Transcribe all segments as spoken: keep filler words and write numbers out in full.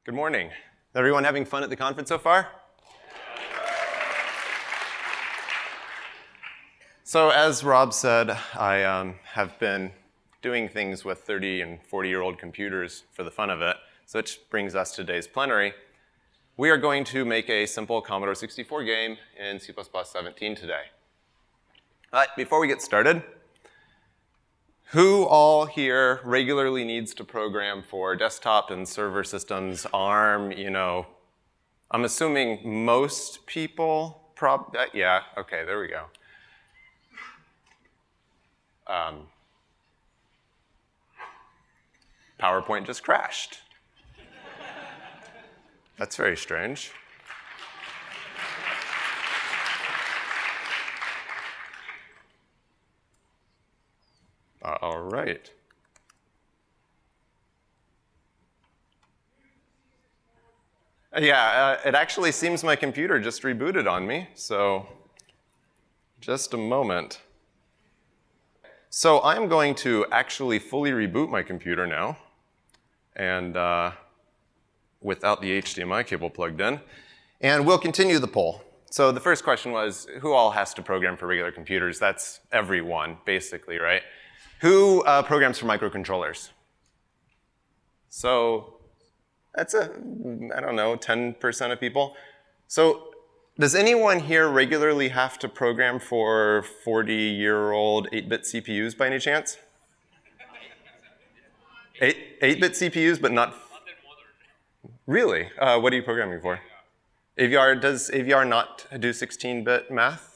Good morning. Is everyone having fun at the conference so far? So as Rob said, I um, have been doing things with thirty and forty-year-old computers for the fun of it, so which brings us to today's plenary. We are going to make a simple Commodore sixty-four game in C plus plus seventeen today. But before we get started, who all here regularly needs to program for desktop and server systems, ARM, you know, I'm assuming most people, prob uh, yeah, okay, there we go. Um, PowerPoint just crashed. That's very strange. Uh, all right. Yeah, uh, it actually seems my computer just rebooted on me, so just a moment. So I'm going to actually fully reboot my computer now, and uh, without the H D M I cable plugged in, and we'll continue the poll. So the first question was, who all has to program for regular computers? That's everyone, basically, right? Who uh, programs for microcontrollers? So that's a, I don't know, ten percent of people. So does anyone here regularly have to program for forty-year-old eight-bit C P Us by any chance? eight-bit C P Us, but not... Really? Uh, what are you programming for? A V R, does A V R not do sixteen-bit math?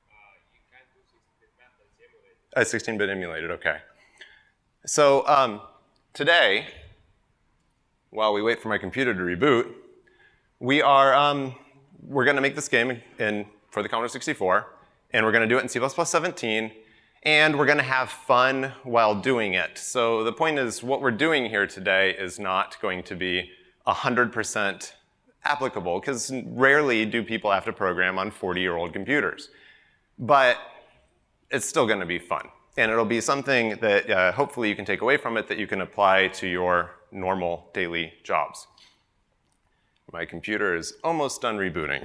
Uh, sixteen-bit emulated, okay. So um, today, while we wait for my computer to reboot, we are um, we're going to make this game in for the Commodore sixty-four, and we're going to do it in C plus plus seventeen, and we're going to have fun while doing it. So the point is, what we're doing here today is not going to be one hundred percent applicable, because rarely do people have to program on forty-year-old computers. But it's still going to be fun. And it'll be something that uh, hopefully you can take away from it that you can apply to your normal daily jobs. My computer is almost done rebooting.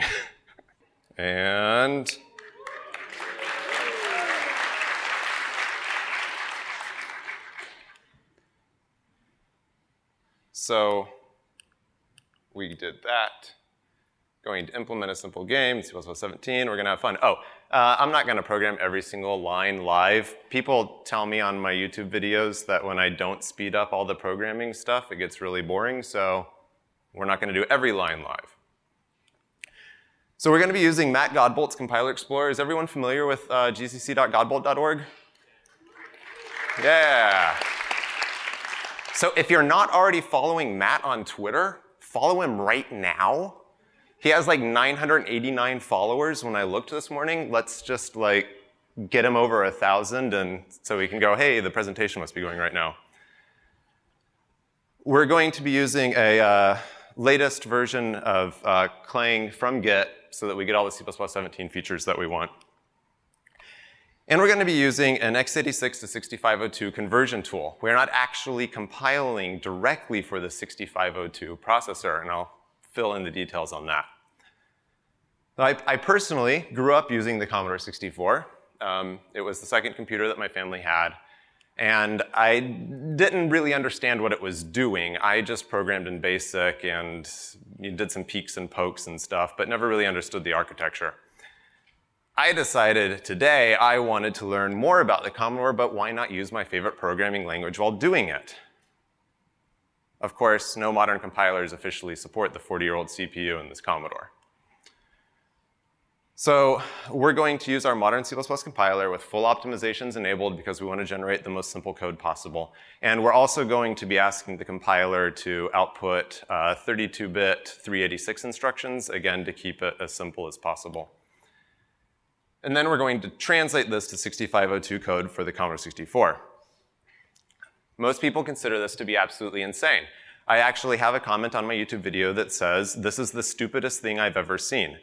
And so we did that. Going to implement a simple game, C plus plus seventeen, we're gonna have fun. Oh, uh, I'm not gonna program every single line live. People tell me on my YouTube videos that when I don't speed up all the programming stuff, it gets really boring, so we're not gonna do every line live. So we're gonna be using Matt Godbolt's Compiler Explorer. Is everyone familiar with uh, G C C dot godbolt dot org? Yeah. So if you're not already following Matt on Twitter, follow him right now. He has like nine hundred eighty-nine followers when I looked this morning. Let's just like get him over a thousand, and so we can go, hey, the presentation must be going right now. We're going to be using a uh, latest version of uh, Clang from Git so that we get all the C plus plus seventeen features that we want. And we're going to be using an x eighty-six to sixty-five oh two conversion tool. We're not actually compiling directly for the sixty-five oh two processor, and I'll fill in the details on that. I, I personally grew up using the Commodore sixty-four. Um, it was the second computer that my family had, and I didn't really understand what it was doing. I just programmed in BASIC and did some peeks and pokes and stuff, but never really understood the architecture. I decided today I wanted to learn more about the Commodore, but why not use my favorite programming language while doing it? Of course, no modern compilers officially support the forty-year-old C P U in this Commodore. So we're going to use our modern C plus plus compiler with full optimizations enabled because we want to generate the most simple code possible. And we're also going to be asking the compiler to output thirty-two bit three eighty-six instructions, again, to keep it as simple as possible. And then we're going to translate this to sixty-five oh two code for the Commodore sixty-four. Most people consider this to be absolutely insane. I actually have a comment on my YouTube video that says, this is the stupidest thing I've ever seen.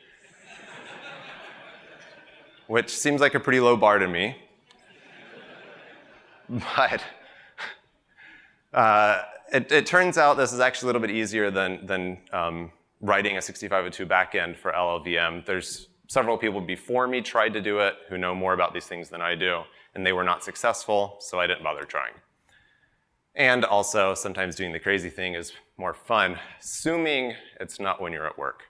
Which seems like a pretty low bar to me. But uh, it, it turns out this is actually a little bit easier than, than um, writing a sixty-five oh two backend for L L V M. There's several people before me tried to do it who know more about these things than I do, and they were not successful, so I didn't bother trying. And also, sometimes doing the crazy thing is more fun, assuming it's not when you're at work.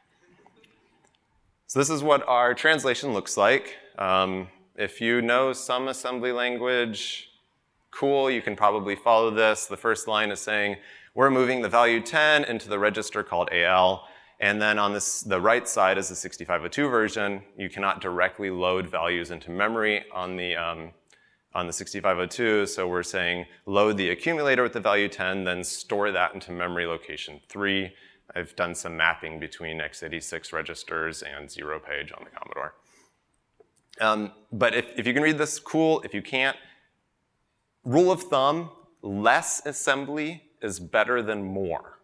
So this is what our translation looks like. Um, if you know some assembly language, cool, you can probably follow this. The first line is saying, we're moving the value ten into the register called A L. And then on this, the right side is the sixty-five oh two version. You cannot directly load values into memory on the, um, on the sixty-five oh two. So we're saying load the accumulator with the value ten, then store that into memory location three. I've done some mapping between x eighty-six registers and zero page on the Commodore. Um, but if, if you can read this, cool. If you can't, rule of thumb, less assembly is better than more.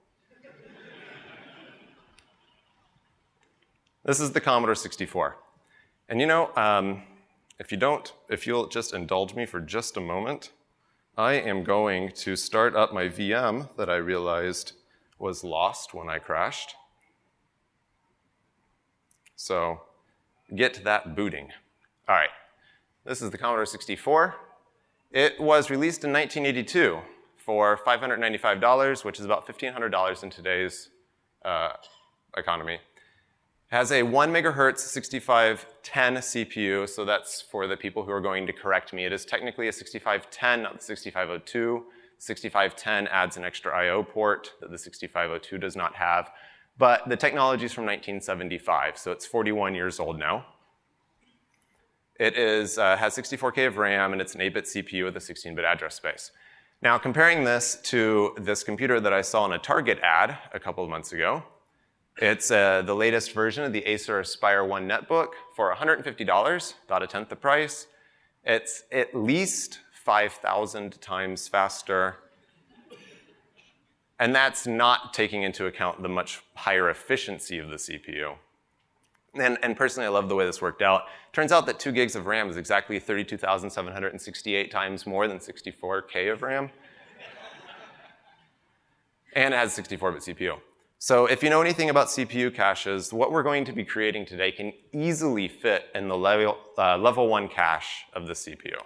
This is the Commodore sixty-four. And you know, um, if you don't, if you'll just indulge me for just a moment, I am going to start up my V M that I realized was lost when I crashed. So get that booting. All right, this is the Commodore sixty-four. It was released in nineteen eighty-two for five hundred ninety-five dollars, which is about fifteen hundred dollars in today's uh, economy. It has a one megahertz sixty-five ten C P U, so that's for the people who are going to correct me. It is technically a sixty-five ten, not the sixty-five oh two. sixty-five ten adds an extra I O port that the sixty-five oh two does not have. But the technology is from nineteen seventy-five, so it's forty-one years old now. It is, uh, has sixty-four K of RAM, and it's an eight bit C P U with a sixteen bit address space. Now, comparing this to this computer that I saw in a Target ad a couple of months ago, it's uh, the latest version of the Acer Aspire one netbook for one hundred fifty dollars, about a tenth the price. It's at least five thousand times faster. And that's not taking into account the much higher efficiency of the C P U. And, and personally, I love the way this worked out. Turns out that two gigs of RAM is exactly thirty-two thousand seven hundred sixty-eight times more than sixty-four K of RAM. And it has a sixty-four bit C P U. So if you know anything about C P U caches, what we're going to be creating today can easily fit in the level, uh, level one cache of the C P U.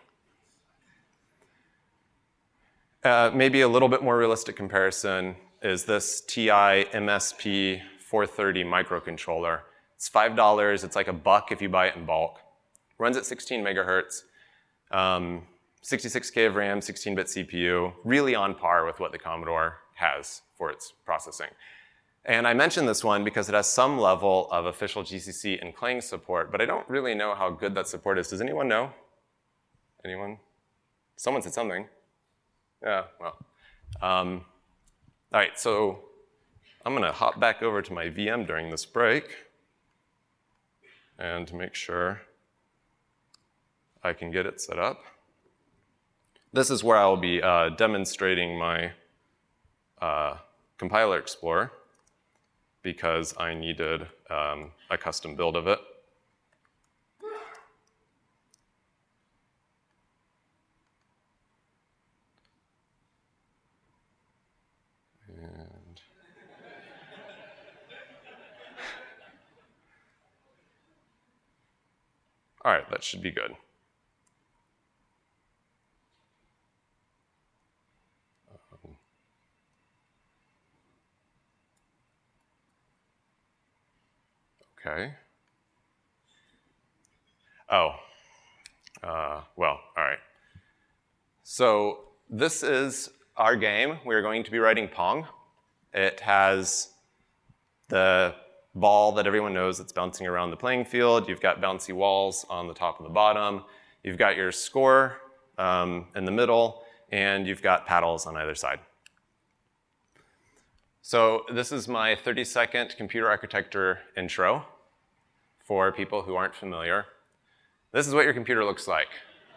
Uh, maybe a little bit more realistic comparison is this T I M S P four thirty microcontroller. It's five dollars. It's like a buck if you buy it in bulk. Runs at sixteen megahertz, um, sixty-six K of RAM, sixteen bit C P U, really on par with what the Commodore has for its processing. And I mentioned this one because it has some level of official G C C and Clang support, but I don't really know how good that support is. Does anyone know? Anyone? Someone said something. Yeah, well. Um, all right, so I'm going to hop back over to my V M during this break and to make sure I can get it set up. This is where I'll be uh, demonstrating my uh, Compiler Explorer because I needed um, a custom build of it. And all right, that should be good. Um, okay. Oh, uh, well, all right. So this is our game. We're going to be writing Pong. It has the ball that everyone knows that's bouncing around the playing field. You've got bouncy walls on the top and the bottom. You've got your score um, in the middle, and you've got paddles on either side. So this is my thirty second computer architecture intro for people who aren't familiar. This is what your computer looks like.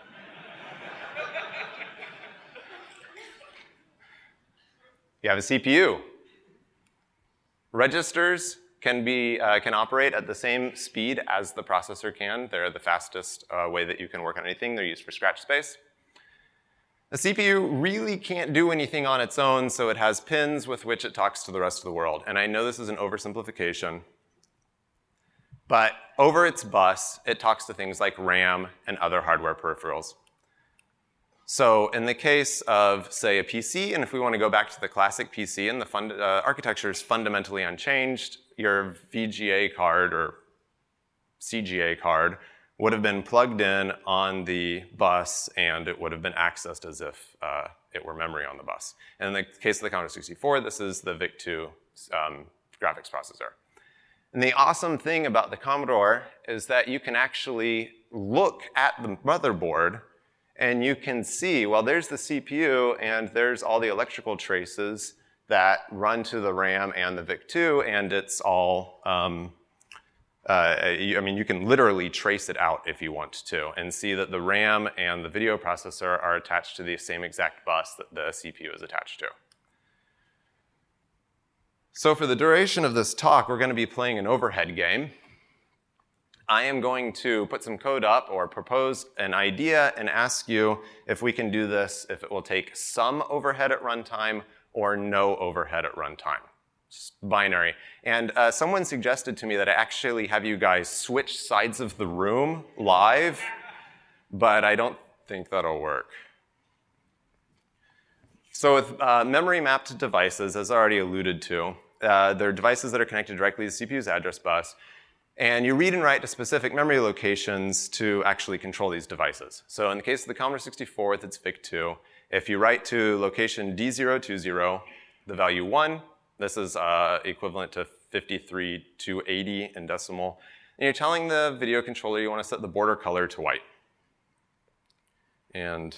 You have a C P U. Registers can, be, uh, can operate at the same speed as the processor can. They're the fastest uh, way that you can work on anything. They're used for scratch space. The C P U really can't do anything on its own, so it has pins with which it talks to the rest of the world. And I know this is an oversimplification, but over its bus, it talks to things like RAM and other hardware peripherals. So in the case of, say, a P C, and if we want to go back to the classic P C, and the fund, uh, architecture is fundamentally unchanged, your V G A card or C G A card would have been plugged in on the bus, and it would have been accessed as if uh, it were memory on the bus. And in the case of the Commodore sixty-four, this is the V I C two um, graphics processor. And the awesome thing about the Commodore is that you can actually look at the motherboard, and you can see, well, there's the C P U, and there's all the electrical traces that run to the RAM and the V I C two, and it's all, um, uh, you, I mean, you can literally trace it out if you want to, and see that the RAM and the video processor are attached to the same exact bus that the C P U is attached to. So for the duration of this talk, we're going to be playing an overhead game. I am going to put some code up or propose an idea and ask you if we can do this, if it will take some overhead at runtime or no overhead at runtime. Just binary. And uh, someone suggested to me that I actually have you guys switch sides of the room live, but I don't think that'll work. So with uh, memory-mapped devices, as I already alluded to, uh, they're devices that are connected directly to the C P U's address bus. And you read and write to specific memory locations to actually control these devices. So in the case of the Commodore sixty-four with its V I C two, if you write to location D zero two zero, the value one, this is uh, equivalent to fifty-three thousand two hundred eighty in decimal, and you're telling the video controller you want to set the border color to white. And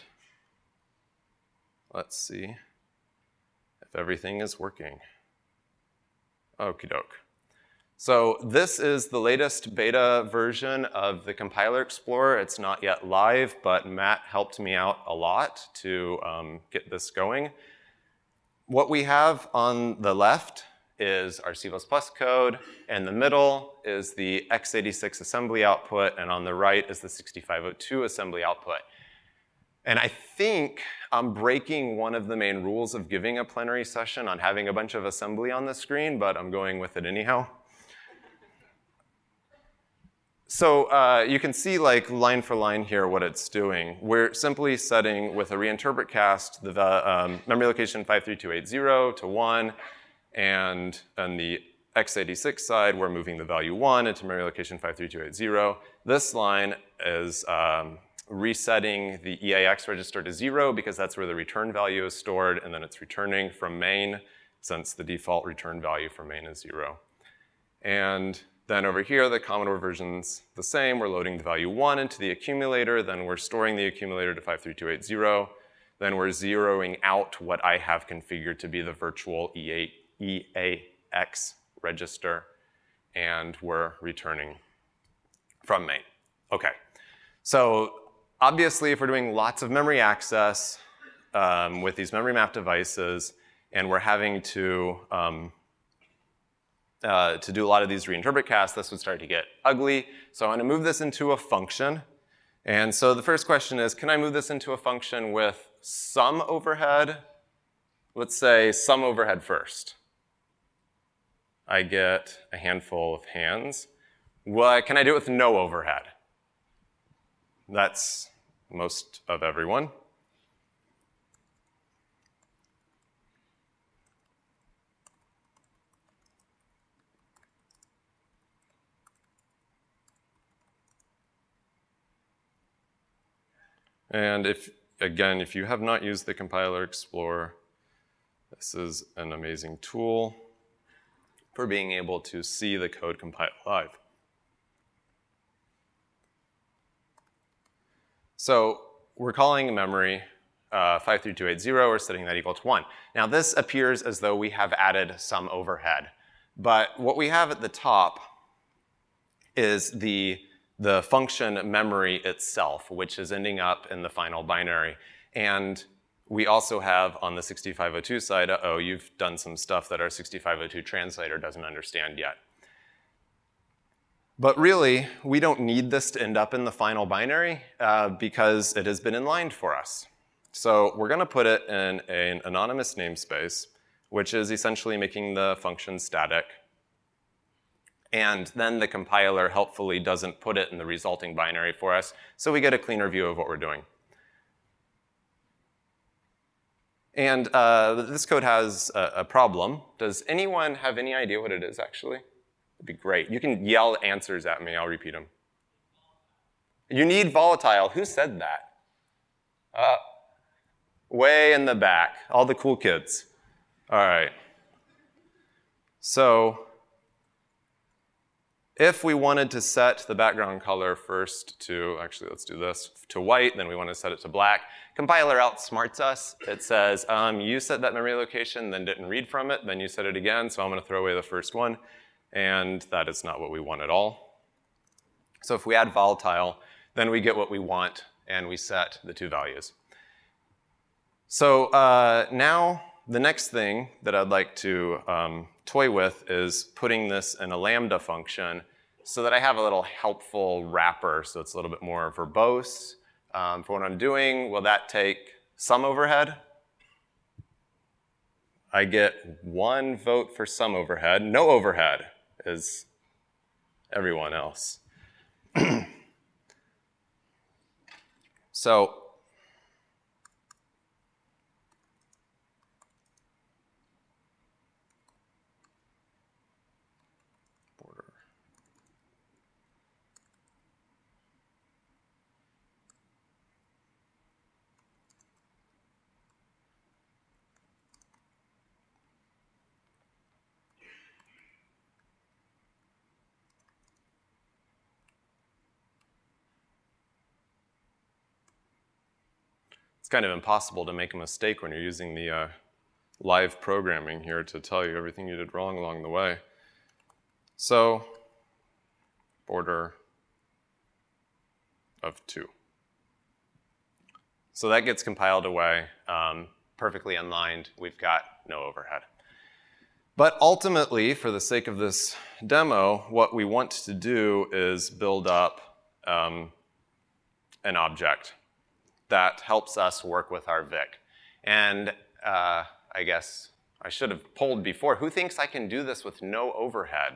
let's see if everything is working. Okie doke. So this is the latest beta version of the Compiler Explorer. It's not yet live, but Matt helped me out a lot to um, get this going. What we have on the left is our C plus plus code, and the middle is the x eighty-six assembly output, and on the right is the sixty-five oh two assembly output. And I think I'm breaking one of the main rules of giving a plenary session on having a bunch of assembly on the screen, but I'm going with it anyhow. So uh, you can see, like, line for line here what it's doing. We're simply setting with a reinterpret cast the um, memory location five three two eight zero to one, and on the x eighty-six side, we're moving the value one into memory location five three two eight zero. This line is um, resetting the E A X register to zero because that's where the return value is stored, and then it's returning from main since the default return value for main is zero. And then over here, the Commodore version's the same. We're loading the value one into the accumulator, then we're storing the accumulator to five three two eight zero, then we're zeroing out what I have configured to be the virtual E A X register, and we're returning from main. Okay, so obviously if we're doing lots of memory access um, with these memory map devices, and we're having to um, Uh, to do a lot of these reinterpret casts, this would start to get ugly. So I want to move this into a function. And so the first question is, can I move this into a function with some overhead? Let's say some overhead first. I get a handful of hands. Well, can I do it with no overhead? That's most of everyone. And if, again, if you have not used the Compiler Explorer, this is an amazing tool for being able to see the code compile live. So we're calling memory uh, five three two eight zero, we're setting that equal to one. Now this appears as though we have added some overhead, but what we have at the top is the the function memory itself, which is ending up in the final binary. And we also have on the sixty-five oh two side, uh-oh, you've done some stuff that our sixty-five oh two translator doesn't understand yet. But really, we don't need this to end up in the final binary uh, because it has been inlined for us. So we're going to put it in an anonymous namespace, which is essentially making the function static. And then the compiler helpfully doesn't put it in the resulting binary for us, so we get a cleaner view of what we're doing. And uh, this code has a, a problem. Does anyone have any idea what it is, actually? It'd be great. You can yell answers at me. I'll repeat them. You need volatile. Who said that? Uh, way in the back. All the cool kids. All right. So if we wanted to set the background color first to, actually, let's do this, to white, then we want to set it to black. Compiler outsmarts us. It says, um, you set that memory location, then didn't read from it, then you set it again, so I'm going to throw away the first one. And that is not what we want at all. So if we add volatile, then we get what we want, and we set the two values. So uh, now the next thing that I'd like to um, toy with is putting this in a Lambda function so that I have a little helpful wrapper, so it's a little bit more verbose um, for what I'm doing. Will that take some overhead? I get one vote for some overhead. No overhead is everyone else. So border. It's kind of impossible to make a mistake when you're using the uh, live programming here to tell you everything you did wrong along the way. So, border of two. So that gets compiled away, um, perfectly inlined. We've got no overhead. But ultimately, for the sake of this demo, what we want to do is build up um, an object that helps us work with our Vic. And uh, I guess I should have polled before. Who thinks I can do this with no overhead?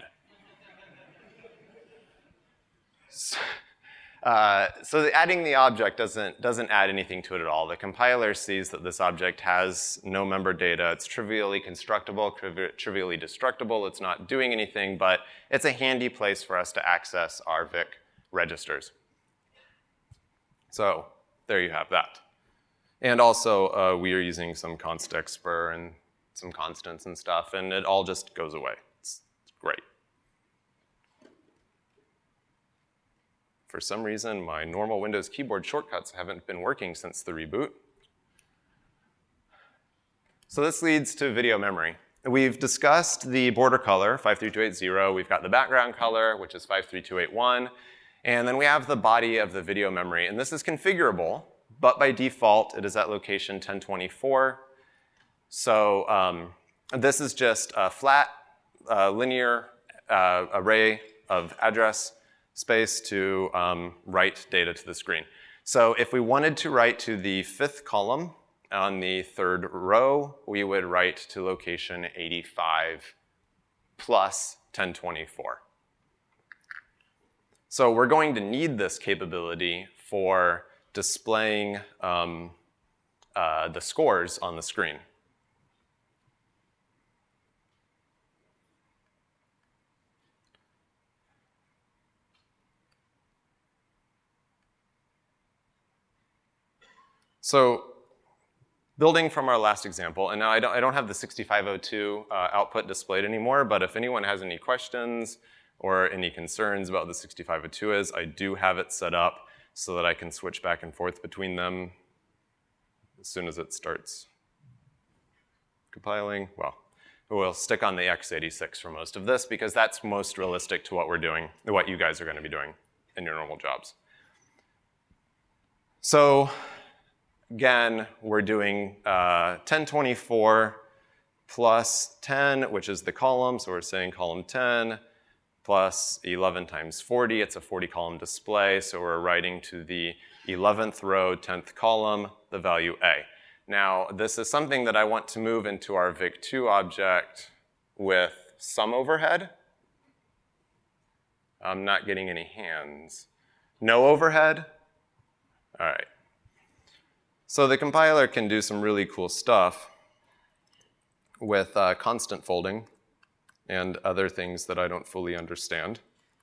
so, uh, so adding the object doesn't, doesn't add anything to it at all. The compiler sees that this object has no member data. It's trivially constructible, trivi trivially destructible. It's not doing anything, but it's a handy place for us to access our Vic registers. So there you have that. And also, uh, we are using some const expr and some constants and stuff, and it all just goes away. It's, it's great. For some reason, my normal Windows keyboard shortcuts haven't been working since the reboot. So this leads to video memory. We've discussed the border color, five three two eight zero. We've got the background color, which is five three two eight one. And then we have the body of the video memory. And this is configurable, but by default, it is at location ten twenty-four. So um, this is just a flat, uh, linear uh, array of address space to um, write data to the screen. So if we wanted to write to the fifth column on the third row, we would write to location eighty-five plus ten twenty-four. So we're going to need this capability for displaying um, uh, the scores on the screen. So building from our last example, and now I don't, I don't have the sixty-five oh two uh, output displayed anymore, but if anyone has any questions or any concerns about the sixty-five oh two is, I do have it set up so that I can switch back and forth between them as soon as it starts compiling. Well, we'll stick on the x eighty-six for most of this because that's most realistic to what we're doing, what you guys are going to be doing in your normal jobs. So again, we're doing uh, ten twenty-four plus ten, which is the column, so we're saying column ten, plus eleven times forty. It's a forty column display, so we're writing to the eleventh row, tenth column, the value A. Now, this is something that I want to move into our vic two object with some overhead. I'm not getting any hands. No overhead? All right. So the compiler can do some really cool stuff with uh, constant folding and other things that I don't fully understand.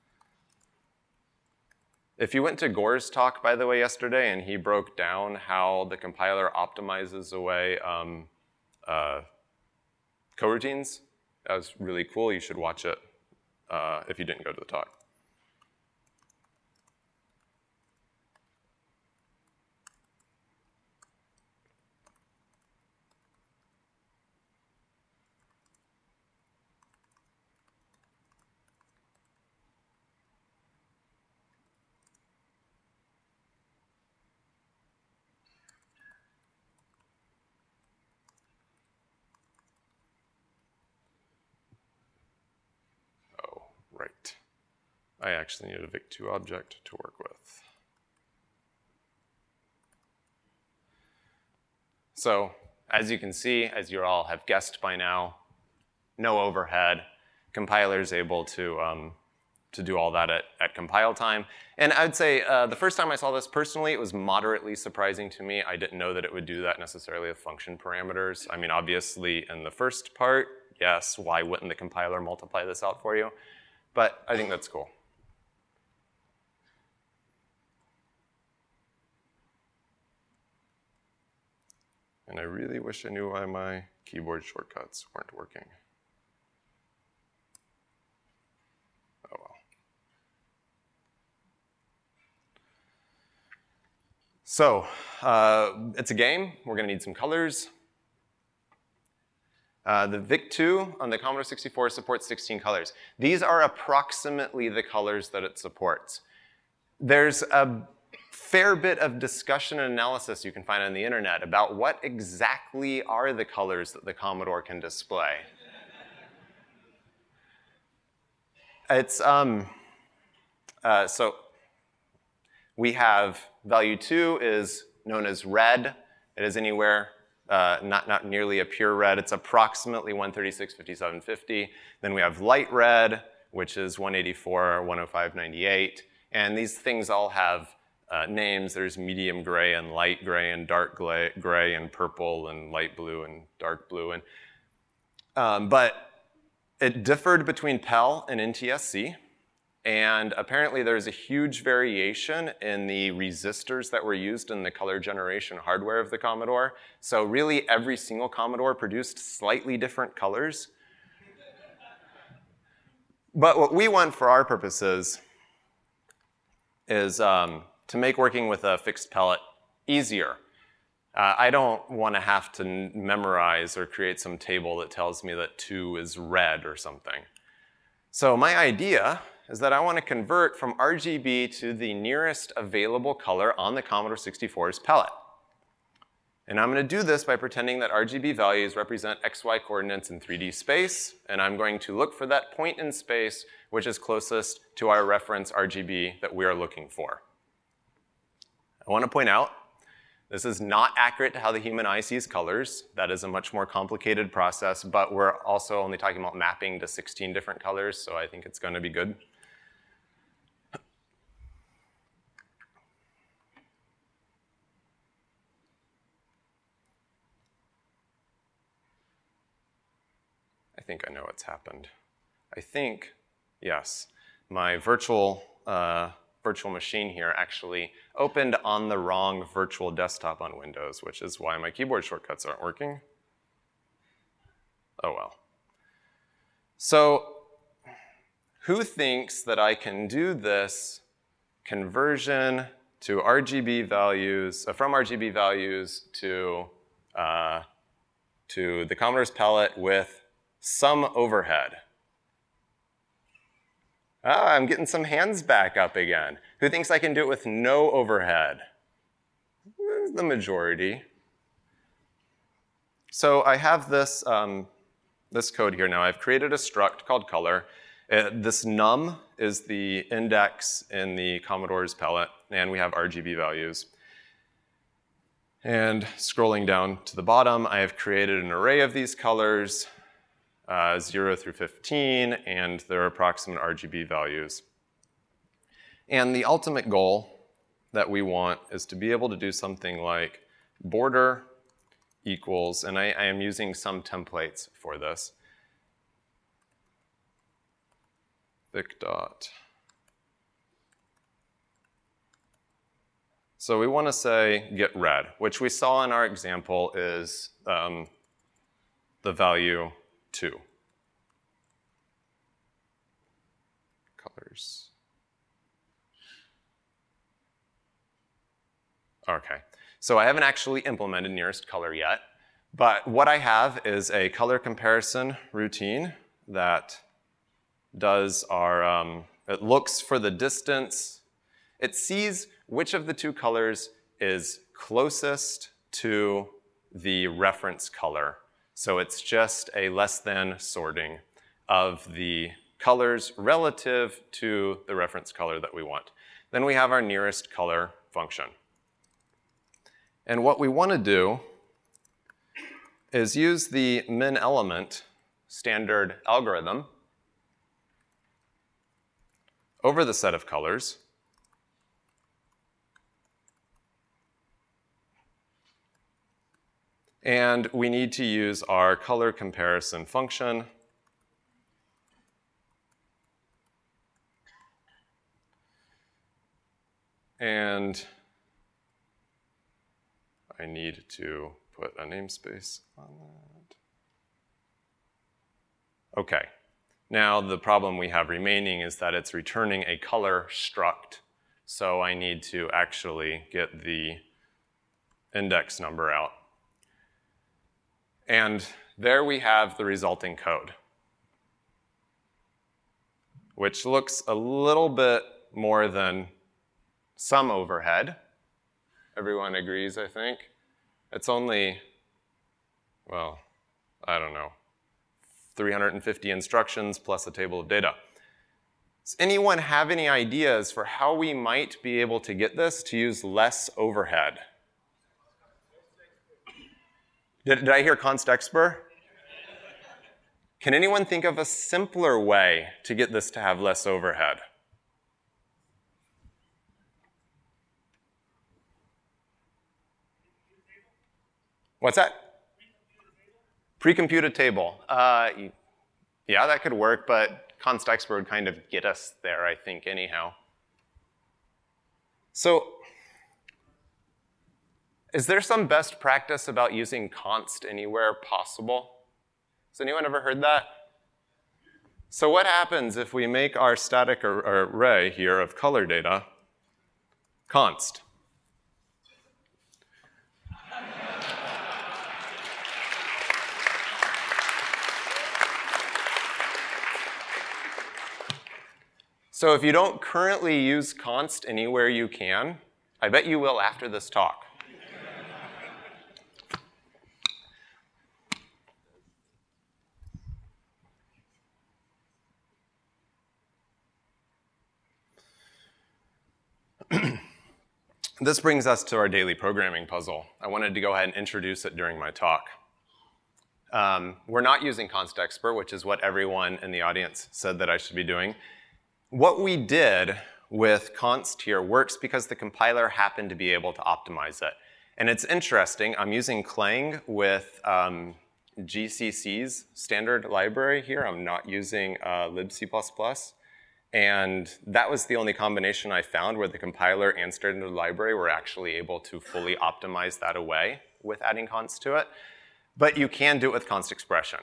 If you went to Gore's talk, by the way, yesterday, and he broke down how the compiler optimizes away um, uh, coroutines, that was really cool. You should watch it uh, if you didn't go to the talk. Right. I actually need a vic two object to work with. So, as you can see, as you all have guessed by now, no overhead. Compiler's able to, um, to do all that at, at compile time. And I would say uh, the first time I saw this personally, it was moderately surprising to me. I didn't know that it would do that necessarily with function parameters. I mean, obviously, in the first part, yes, why wouldn't the compiler multiply this out for you? But I think that's cool. And I really wish I knew why my keyboard shortcuts weren't working. Oh well. So, uh, it's a game. We're going to need some colors. Uh, the vic two on the Commodore sixty-four supports sixteen colors. These are approximately the colors that it supports. There's a fair bit of discussion and analysis you can find on the internet about what exactly are the colors that the Commodore can display. It's, um, uh, so we have value two is known as red. It is anywhere Uh, not, not nearly a pure red. It's approximately one thirty-six, fifty-seven, fifty. Then we have light red, which is one eighty-four, one oh five, ninety-eight. And these things all have uh, names. There's medium gray and light gray and dark gray, gray and purple and light blue and dark blue. And, um, but it differed between P E L and N T S C. And apparently there's a huge variation in the resistors that were used in the color generation hardware of the Commodore. So really every single Commodore produced slightly different colors. But what we want for our purposes is um, to make working with a fixed pellet easier. Uh, I don't want to have to memorize or create some table that tells me that two is red or something. So my idea is that I want to convert from R G B to the nearest available color on the Commodore sixty-four's pellet. And I'm going to do this by pretending that R G B values represent X Y coordinates in three D space, and I'm going to look for that point in space which is closest to our reference R G B that we are looking for. I want to point out, this is not accurate to how the human eye sees colors. That is a much more complicated process, but we're also only talking about mapping to sixteen different colors, so I think it's going to be good. I think I know what's happened. I think, yes, my virtual uh, virtual machine here actually opened on the wrong virtual desktop on Windows, which is why my keyboard shortcuts aren't working. Oh well. So who thinks that I can do this conversion to R G B values, uh, from R G B values to, uh, to the Commodore's pellet with some overhead? Oh, I'm getting some hands back up again. Who thinks I can do it with no overhead? The majority. So I have this, um, this code here now. I've created a struct called color. Uh, this num is the index in the Commodore's pellet, and we have R G B values. And scrolling down to the bottom, I have created an array of these colors, uh, zero through fifteen, and their approximate R G B values. And the ultimate goal that we want is to be able to do something like border equals, and I, I am using some templates for this, vic dot. So we want to say get red, which we saw in our example is um, the value two. Colors. Okay, so I haven't actually implemented nearest color yet, but what I have is a color comparison routine that does our, um, it looks for the distance. It sees which of the two colors is closest to the reference color. So it's just a less than sorting of the colors relative to the reference color that we want. Then we have our nearest color function. And what we want to do is use the min element standard algorithm over the set of colors. And we need to use our color comparison function. And I need to put a namespace on that. Okay. Now the problem we have remaining is that it's returning a color struct. So I need to actually get the index number out. And there we have the resulting code, which looks a little bit more than some overhead. Everyone agrees, I think. It's only, well, I don't know, three hundred fifty instructions plus a table of data. Does anyone have any ideas for how we might be able to get this to use less overhead? Did, did I hear const expr? Can anyone think of a simpler way to get this to have less overhead? What's that? Pre-computed table. Uh, yeah, that could work, but const expr would kind of get us there, I think, anyhow. So, is there some best practice about using const anywhere possible? Has anyone ever heard that? So what happens if we make our static ar array here of color data const? So if you don't currently use const anywhere you can, I bet you will after this talk. This brings us to our daily programming puzzle. I wanted to go ahead and introduce it during my talk. Um, we're not using const expr, which is what everyone in the audience said that I should be doing. What we did with const here works because the compiler happened to be able to optimize it. And it's interesting, I'm using Clang with um, G C C's standard library here. I'm not using uh, libc++. And that was the only combination I found where the compiler and standard library were actually able to fully optimize that away with adding const to it. But you can do it with const expression.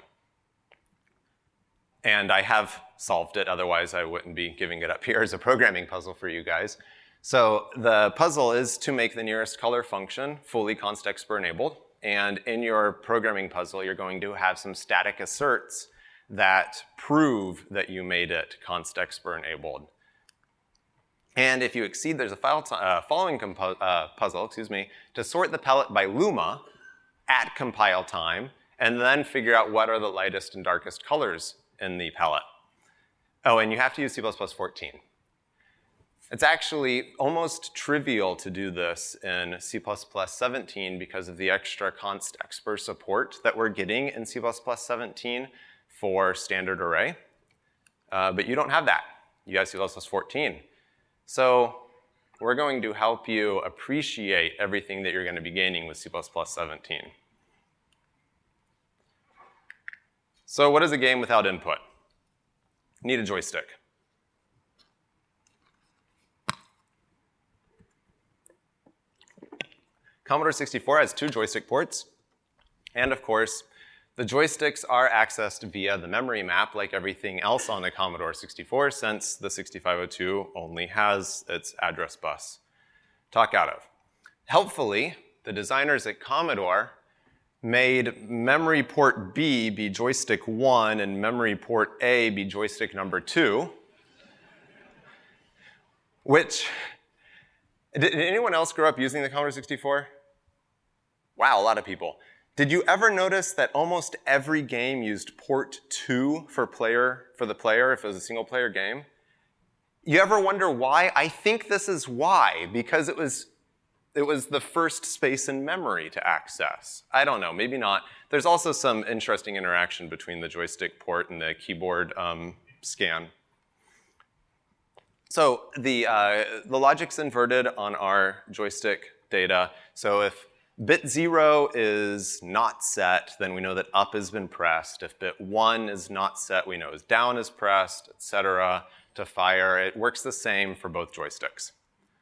And I have solved it, otherwise I wouldn't be giving it up here as a programming puzzle for you guys. So the puzzle is to make the nearest color function fully const expr enabled. And in your programming puzzle, you're going to have some static asserts that prove that you made it const expr enabled. And if you exceed, there's a file uh, following uh, puzzle, excuse me, to sort the palette by luma at compile time, and then figure out what are the lightest and darkest colors in the palette. Oh, and you have to use C plus plus fourteen. It's actually almost trivial to do this in C plus plus seventeen because of the extra const expr support that we're getting in C plus plus seventeen for standard array. Uh, but you don't have that. You have C plus plus fourteen. So we're going to help you appreciate everything that you're going to be gaining with C plus plus seventeen. So what is a game without input? Need a joystick. Commodore sixty-four has two joystick ports. And of course, the joysticks are accessed via the memory map like everything else on the Commodore sixty-four, since the sixty-five oh two only has its address bus to talk out of. Helpfully, the designers at Commodore made memory port B be joystick one and memory port A be joystick number two, which, did anyone else grow up using the Commodore sixty-four? Wow, a lot of people. Did you ever notice that almost every game used port two for player, for the player if it was a single player game? You ever wonder why? I think this is why, because it was It was the first space in memory to access. I don't know, maybe not. There's also some interesting interaction between the joystick port and the keyboard um, scan. So the, uh, the logic's inverted on our joystick data. So if bit zero is not set, then we know that up has been pressed. If bit one is not set, we know down is pressed, et cetera, to fire. It works the same for both joysticks.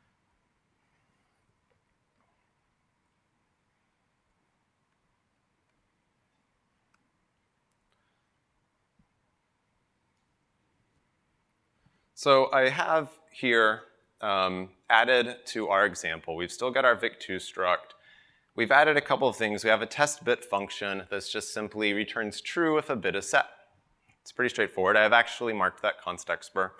So I have here um, added to our example. We've still got our vic two struct. We've added a couple of things. We have a test bit function that's just simply returns true if a bit is set. It's pretty straightforward. I have actually marked that const expr.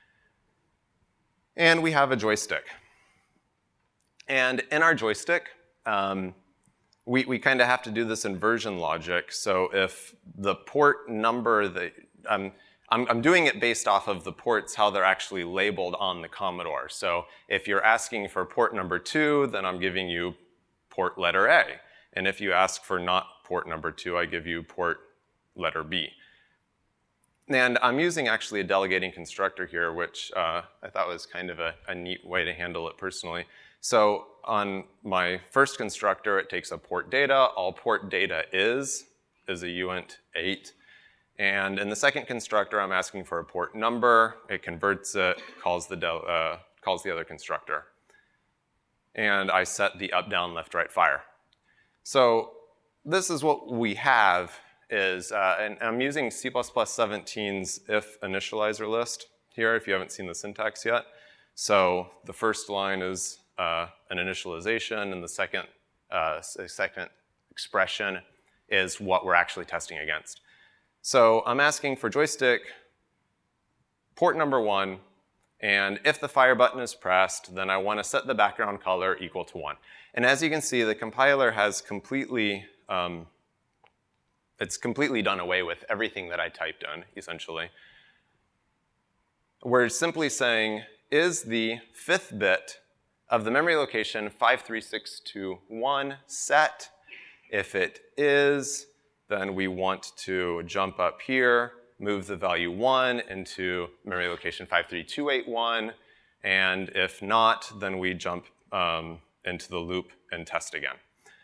And we have a joystick. And in our joystick, um, we, we kind of have to do this inversion logic. So if the port number that, um, I'm, I'm doing it based off of the ports, how they're actually labeled on the Commodore. So if you're asking for port number two, then I'm giving you port letter A. And if you ask for not port number two, I give you port letter B. And I'm using actually a delegating constructor here, which uh, I thought was kind of a, a neat way to handle it personally. So on my first constructor, it takes a port data. All port data is, is a uint eight. And in the second constructor, I'm asking for a port number. It converts it, calls the, uh, calls the other constructor. And I set the up, down, left, right fire. So this is what we have is, uh, and I'm using C plus plus seventeen's if initializer list here, if you haven't seen the syntax yet. So the first line is uh, an initialization, and the second, uh, second expression is what we're actually testing against. So I'm asking for joystick port number one, and if the fire button is pressed, then I want to set the background color equal to one. And as you can see, the compiler has completely, um, it's completely done away with everything that I typed in, essentially. We're simply saying, is the fifth bit of the memory location five three six two one set? If it is, then we want to jump up here, move the value one into memory location five three two eight one, and if not, then we jump um, into the loop and test again.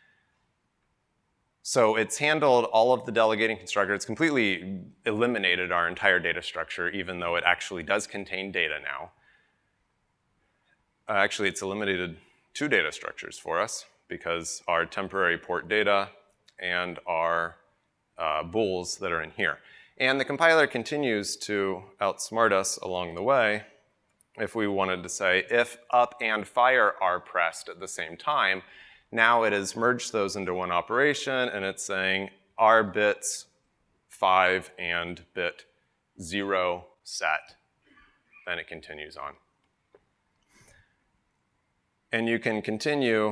So it's handled all of the delegating constructor. It's completely eliminated our entire data structure, even though it actually does contain data now. Uh, actually, it's eliminated two data structures for us, because our temporary port data and our uh, bools that are in here. And the compiler continues to outsmart us along the way. If we wanted to say, if up and fire are pressed at the same time, now it has merged those into one operation, and it's saying, are bits five and bit zero set? Then it continues on. And you can continue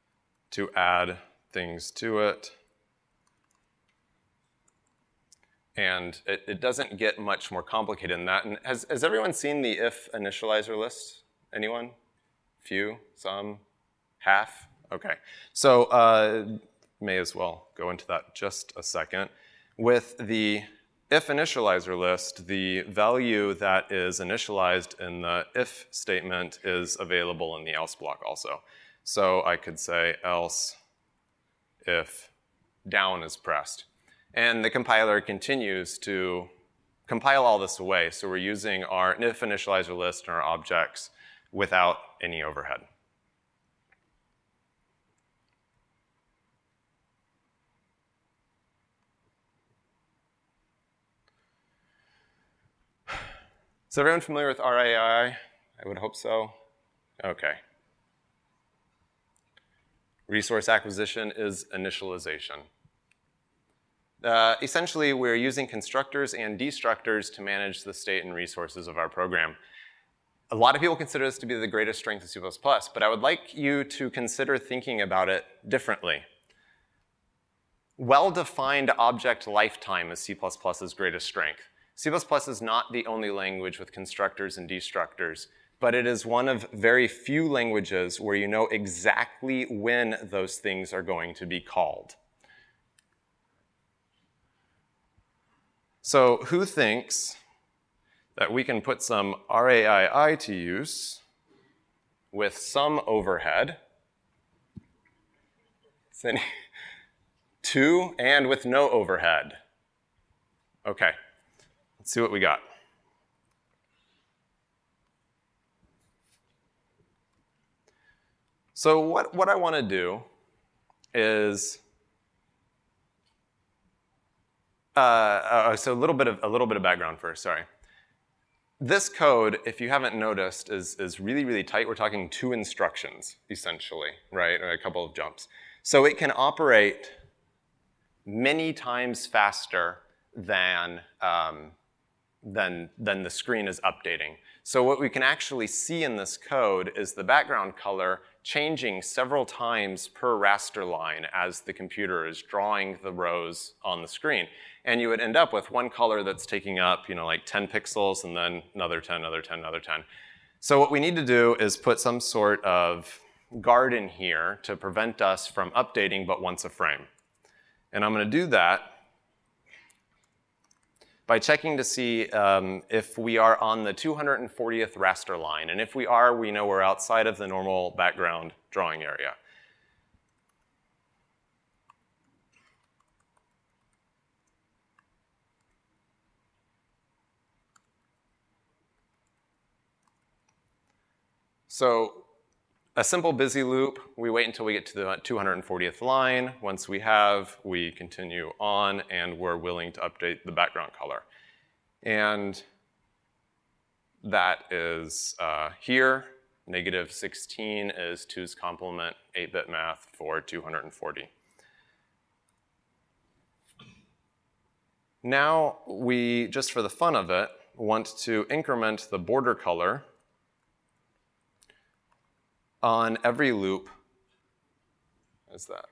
to add things to it. And it, it doesn't get much more complicated than that. And has, has everyone seen the if initializer list? Anyone? Few? Some? Half? Okay. So uh, may as well go into that just a second. With the if initializer list, the value that is initialized in the if statement is available in the else block also. So I could say else if down is pressed. And the compiler continues to compile all this away. So we're using our if initializer list and our objects without any overhead. Is everyone familiar with R A I? I would hope so. Okay. Resource acquisition is initialization. Uh, essentially, we're using constructors and destructors to manage the state and resources of our program. A lot of people consider this to be the greatest strength of C plus plus, but I would like you to consider thinking about it differently. Well-defined object lifetime is C plus plus's greatest strength. C plus plus is not the only language with constructors and destructors, but it is one of very few languages where you know exactly when those things are going to be called. So who thinks that we can put some R A I I to use with some overhead, two, and with no overhead? Okay. Let's see what we got. So what, what I want to do is, uh, uh, so a little bit of a little bit of background first. Sorry. This code, if you haven't noticed, is is really really tight. We're talking two instructions essentially, right? Or a couple of jumps. So it can operate many times faster than. Um, Then, then the screen is updating. So what we can actually see in this code is the background color changing several times per raster line as the computer is drawing the rows on the screen. And you would end up with one color that's taking up, you know, like ten pixels, and then another ten, another ten, another ten. So what we need to do is put some sort of guard in here to prevent us from updating but once a frame. And I'm going to do that by checking to see um, if we are on the two hundred fortieth raster line. And if we are, we know we're outside of the normal background drawing area. So a simple busy loop, we wait until we get to the two hundred fortieth line. Once we have, we continue on, and we're willing to update the background color. And that is uh, here. Negative sixteen is two's complement, eight bit math for two hundred forty. Now we, just for the fun of it, want to increment the border color on every loop. Is that?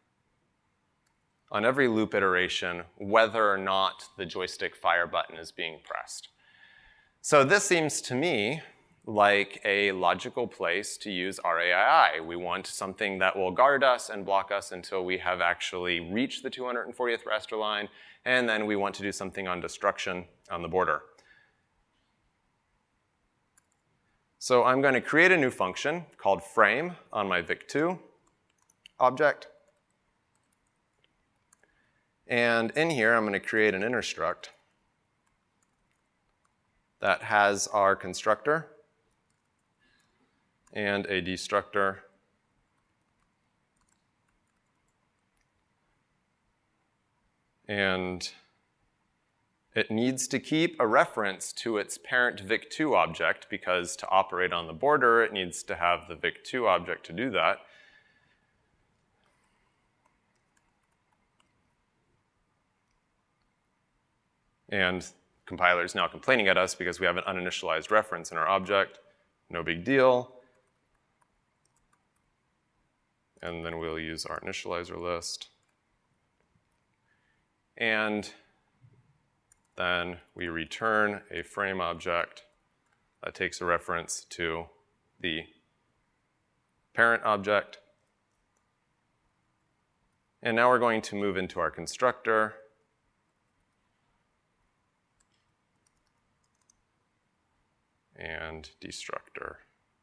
On every loop iteration, whether or not the joystick fire button is being pressed. So this seems to me like a logical place to use R A I I. We want something that will guard us and block us until we have actually reached the two hundred fortieth raster line, and then we want to do something on destruction on the border. So I'm going to create a new function called frame on my vic two object. And in here, I'm going to create an inner struct that has our constructor and a destructor. And it needs to keep a reference to its parent vic two object, because to operate on the border, it needs to have the vic two object to do that. And compiler is now complaining at us because we have an uninitialized reference in our object. No big deal. And then we'll use our initializer list. And then we return a frame object that takes a reference to the parent object. And now we're going to move into our constructor. And destructor.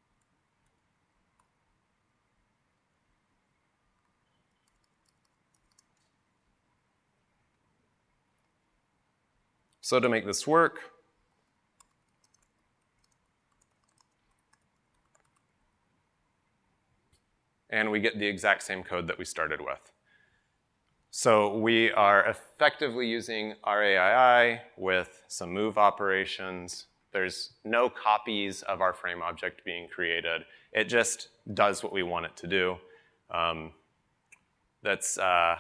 So to make this work, and we get the exact same code that we started with. So we are effectively using R A I I with some move operations. There's no copies of our frame object being created. It just does what we want it to do. Um, that's, uh,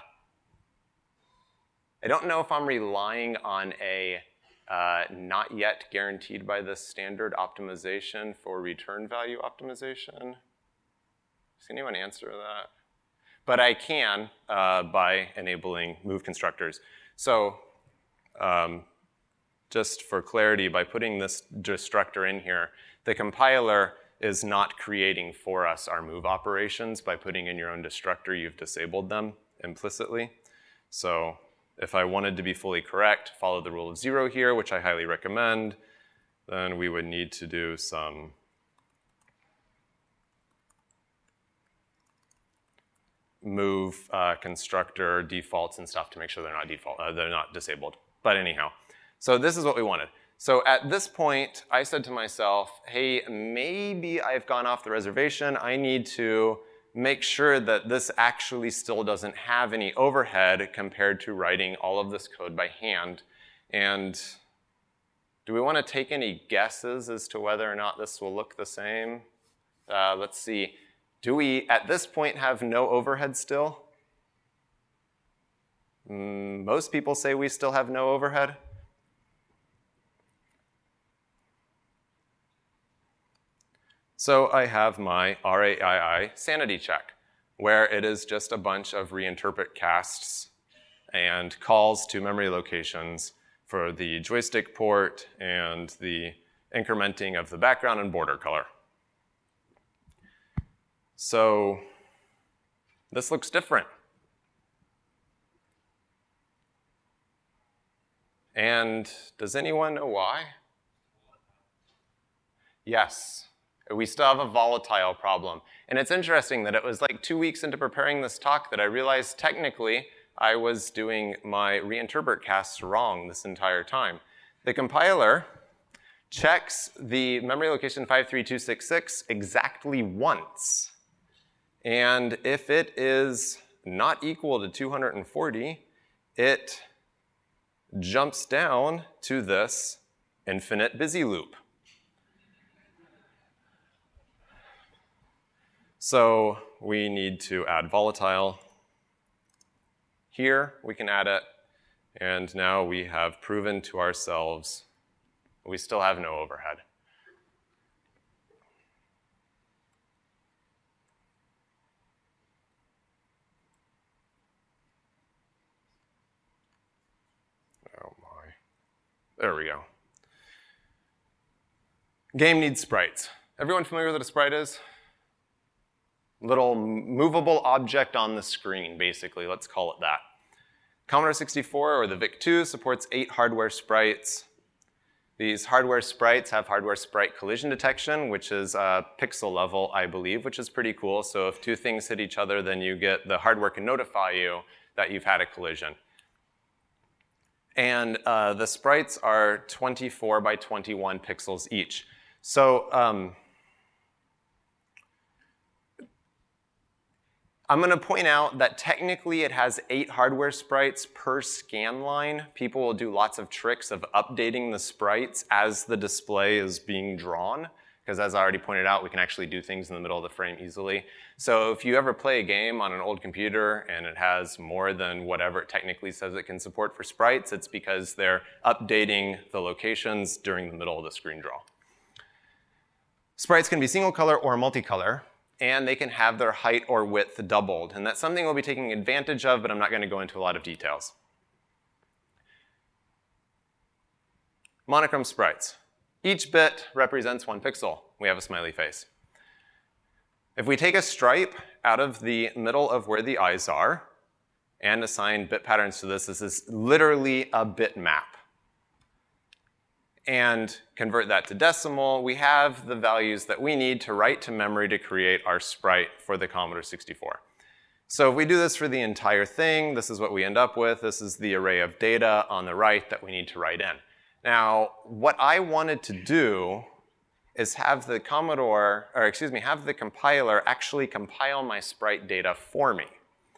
I don't know if I'm relying on a uh, not yet guaranteed by the standard optimization for return value optimization. Does anyone answer that? But I can uh, by enabling move constructors. So um, just for clarity, by putting this destructor in here, the compiler is not creating for us our move operations. By putting in your own destructor, you've disabled them implicitly. So if I wanted to be fully correct, follow the rule of zero here, which I highly recommend, then we would need to do some move uh, constructor defaults and stuff to make sure they're not default, uh, they're not disabled. But anyhow, so this is what we wanted. So at this point, I said to myself, hey, maybe I've gone off the reservation. I need to make sure that this actually still doesn't have any overhead compared to writing all of this code by hand. And do we want to take any guesses as to whether or not this will look the same? Uh, let's see. Do we, at this point, have no overhead still? Mm, most people say we still have no overhead. So I have my R A I I sanity check, where it is just a bunch of reinterpret casts and calls to memory locations for the joystick port and the incrementing of the background and border color. So this looks different. And does anyone know why? Yes. We still have a volatile problem. And it's interesting that it was like two weeks into preparing this talk that I realized technically I was doing my reinterpret casts wrong this entire time. The compiler checks the memory location five three two six six exactly once. And if it is not equal to two hundred forty, it jumps down to this infinite busy loop. So we need to add volatile. Here, we can add it. And now we have proven to ourselves we still have no overhead. Oh my. There we go. Game needs sprites. Everyone familiar with what a sprite is? Little movable object on the screen, basically. Let's call it that. Commodore sixty-four, or the V I C two, supports eight hardware sprites. These hardware sprites have hardware sprite collision detection, which is uh, pixel level, I believe, which is pretty cool. So if two things hit each other, then you get the hardware can notify you that you've had a collision. And uh, the sprites are twenty-four by twenty-one pixels each. So um, I'm going to point out that technically it has eight hardware sprites per scan line. People will do lots of tricks of updating the sprites as the display is being drawn, because as I already pointed out, we can actually do things in the middle of the frame easily. So if you ever play a game on an old computer and it has more than whatever it technically says it can support for sprites, it's because they're updating the locations during the middle of the screen draw. Sprites can be single color or multicolor, and they can have their height or width doubled. And that's something we'll be taking advantage of, but I'm not going to go into a lot of details. Monochrome sprites. Each bit represents one pixel. We have a smiley face. If we take a stripe out of the middle of where the eyes are and assign bit patterns to this, this is literally a bitmap. And convert that to decimal, we have the values that we need to write to memory to create our sprite for the Commodore sixty-four. So if we do this for the entire thing, this is what we end up with. This is the array of data on the right that we need to write in. Now, what I wanted to do is have the Commodore, or excuse me, have the compiler actually compile my sprite data for me.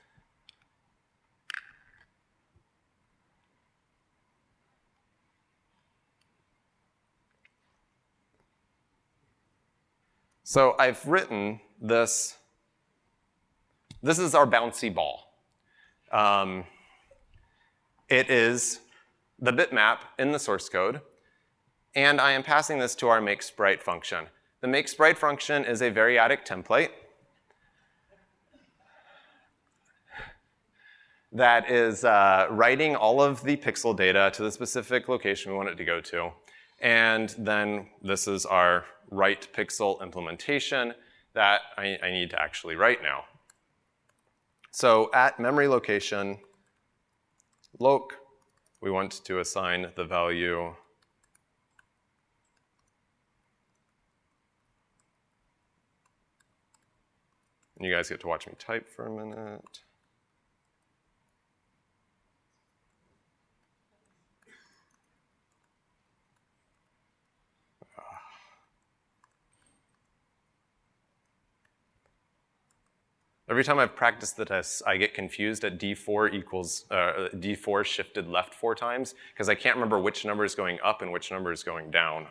So I've written this. This is our bouncy ball. Um, it is the bitmap in the source code, and I am passing this to our makeSprite function. The makeSprite function is a variadic template that is uh, writing all of the pixel data to the specific location we want it to go to. And then this is our write pixel implementation that I, I need to actually write now. So at memory location loc, we want to assign the value and you guys get to watch me type for a minute. Every time I've practiced the tests, I get confused at D four equals, uh, D four shifted left four times, because I can't remember which number is going up and which number is going down.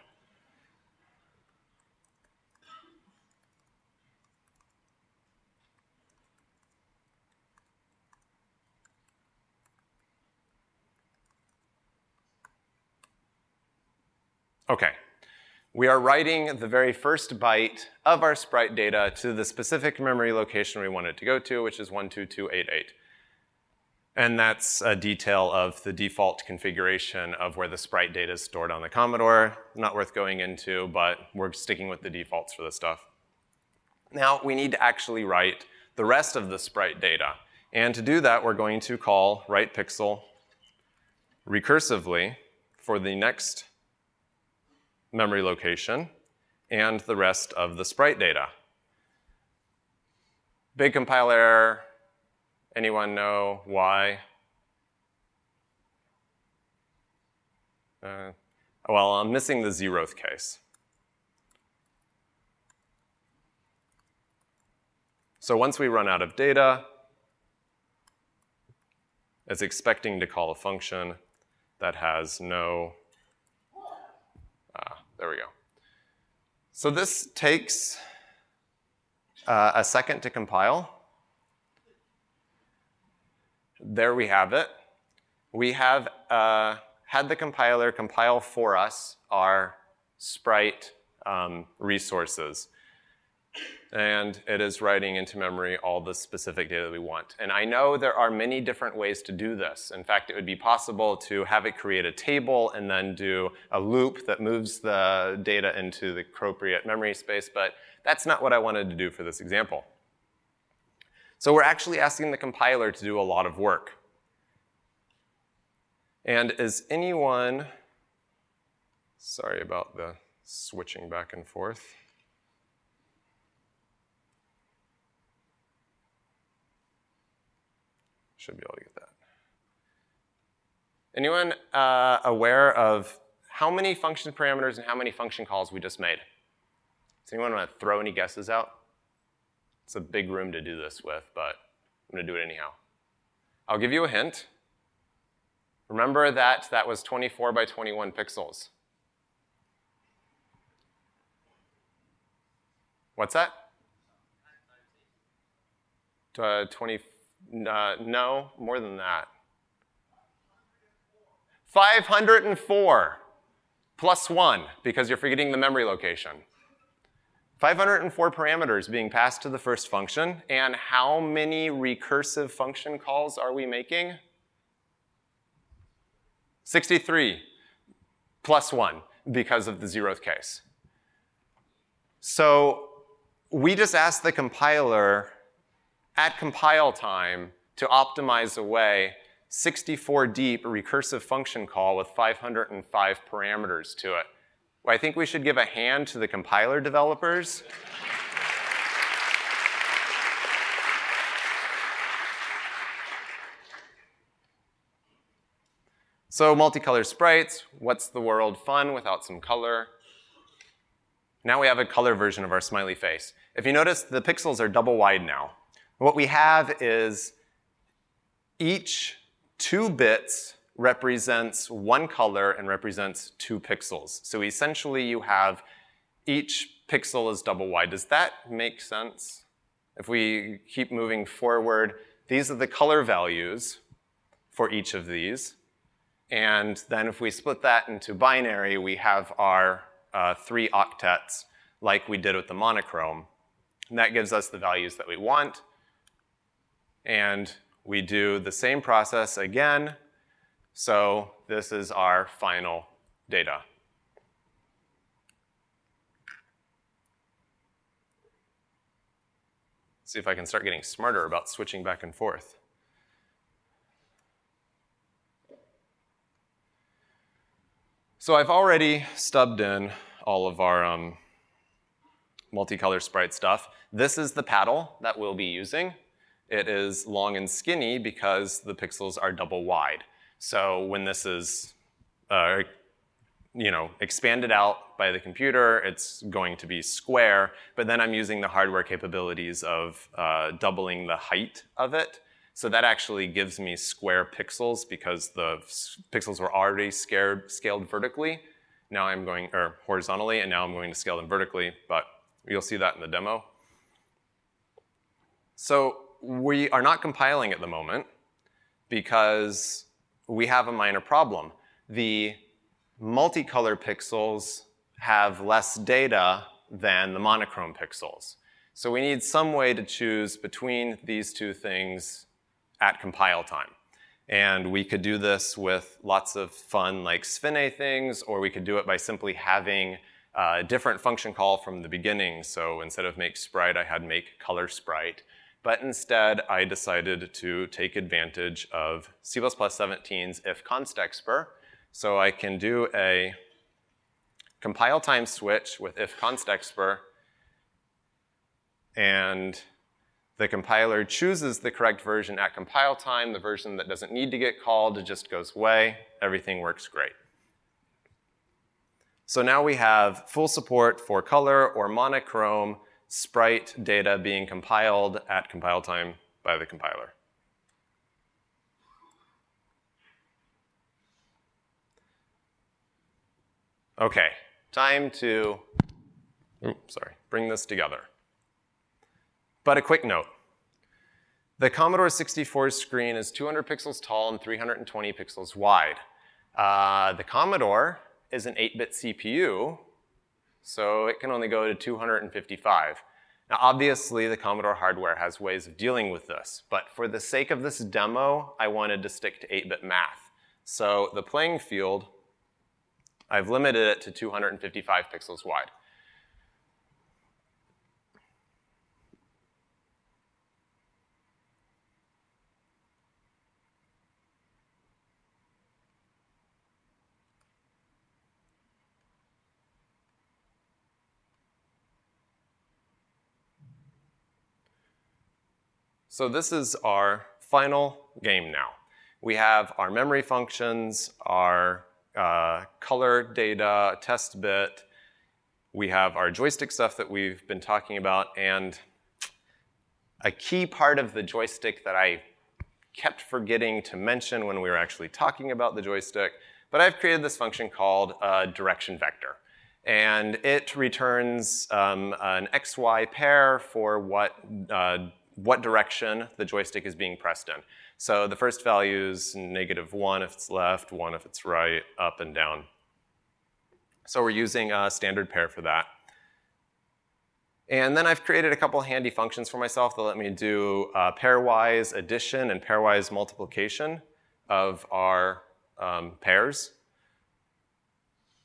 Okay. We are writing the very first byte of our sprite data to the specific memory location we want it to go to, which is one two two eight eight. And that's a detail of the default configuration of where the sprite data is stored on the Commodore. Not worth going into, but we're sticking with the defaults for this stuff. Now, we need to actually write the rest of the sprite data. And to do that, we're going to call writePixel recursively for the next memory location and the rest of the sprite data. Big compiler error. Anyone know why? Uh, well, I'm missing the zeroth case. So once we run out of data, it's expecting to call a function that has no Ah, there we go. So this takes uh, a second to compile. There we have it. We have uh, had the compiler compile for us our sprite um, resources. And it is writing into memory all the specific data that we want. And I know there are many different ways to do this. In fact, it would be possible to have it create a table and then do a loop that moves the data into the appropriate memory space, but that's not what I wanted to do for this example. So we're actually asking the compiler to do a lot of work. And is anyone, sorry about the switching back and forth. Should be able to get that. Anyone uh, aware of how many function parameters and how many function calls we just made? Does anyone want to throw any guesses out? It's a big room to do this with, but I'm going to do it anyhow. I'll give you a hint. Remember that that was twenty-four by twenty-one pixels. What's that? Uh, twenty. Uh, no, more than that. five hundred four plus one, because you're forgetting the memory location. five hundred four parameters being passed to the first function, and how many recursive function calls are we making? sixty-three. plus one because of the zeroth case. So we just asked the compiler at compile time to optimize away sixty-four deep recursive function call with five hundred five parameters to it. Well, I think we should give a hand to the compiler developers. So multicolor sprites, what's the world fun without some color? Now we have a color version of our smiley face. If you notice, the pixels are double wide now. What we have is each two bits represents one color and represents two pixels. So essentially you have each pixel is double wide. Does that make sense? If we keep moving forward, these are the color values for each of these. And then if we split that into binary, we have our uh, three octets like we did with the monochrome. And that gives us the values that we want. And we do the same process again. So this is our final data. See if I can start getting smarter about switching back and forth. So I've already stubbed in all of our um, multicolor sprite stuff. This is the paddle that we'll be using. It is long and skinny because the pixels are double wide. So when this is uh, you know, expanded out by the computer, it's going to be square, but then I'm using the hardware capabilities of uh, doubling the height of it. So that actually gives me square pixels because the pixels were already scared, scaled vertically. Now I'm going, or horizontally, and now I'm going to scale them vertically, but you'll see that in the demo. So we are not compiling at the moment because we have a minor problem. The multicolor pixels have less data than the monochrome pixels. So we need some way to choose between these two things at compile time. And we could do this with lots of fun like Sphinx things, or we could do it by simply having a different function call from the beginning. So instead of make sprite, I had make color sprite. But instead, I decided to take advantage of C plus plus seventeen's if const expr. So I can do a compile time switch with if const expr, and the compiler chooses the correct version at compile time. The version that doesn't need to get called just goes away. Everything works great. So now we have full support for color or monochrome sprite data being compiled at compile time by the compiler. Okay, time to, oops, sorry, bring this together. But a quick note. The Commodore sixty-four screen is two hundred pixels tall and three hundred twenty pixels wide. Uh, the Commodore is an eight bit C P U, so it can only go to two hundred fifty-five. Now, obviously, the Commodore hardware has ways of dealing with this, but for the sake of this demo, I wanted to stick to eight bit math. So the playing field, I've limited it to two hundred fifty-five pixels wide. So this is our final game now. We have our memory functions, our uh, color data, test bit. We have our joystick stuff that we've been talking about, and a key part of the joystick that I kept forgetting to mention when we were actually talking about the joystick, but I've created this function called a direction vector. And it returns um, an X Y pair for what uh, what direction the joystick is being pressed in. So the first value is negative one if it's left, one if it's right, up and down. So we're using a standard pair for that. And then I've created a couple handy functions for myself that let me do uh, pairwise addition and pairwise multiplication of our um, pairs.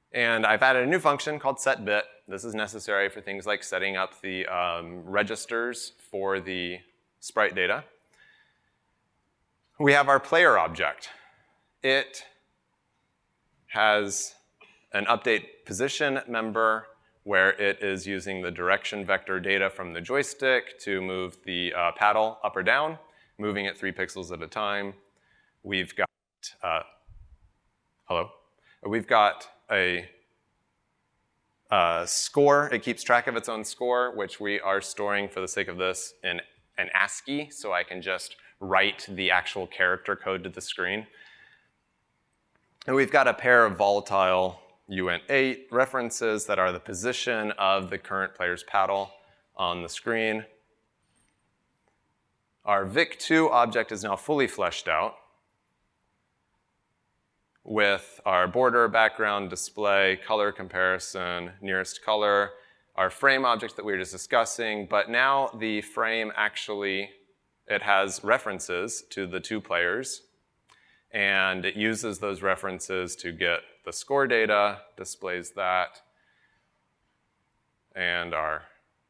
And I've added a new function called setBit. This is necessary for things like setting up the um, registers for the sprite data. We have our player object. It has an update position member where it is using the direction vector data from the joystick to move the uh, paddle up or down, moving it three pixels at a time. We've got, uh, hello? We've got a uh, score. It keeps track of its own score, which we are storing for the sake of this in an ASCII, so I can just write the actual character code to the screen. And we've got a pair of volatile U N eight references that are the position of the current player's paddle on the screen. Our Vic two object is now fully fleshed out with our border, background, display, color comparison, nearest color, our frame object that we were just discussing, but now the frame actually, it has references to the two players, and it uses those references to get the score data, displays that, and our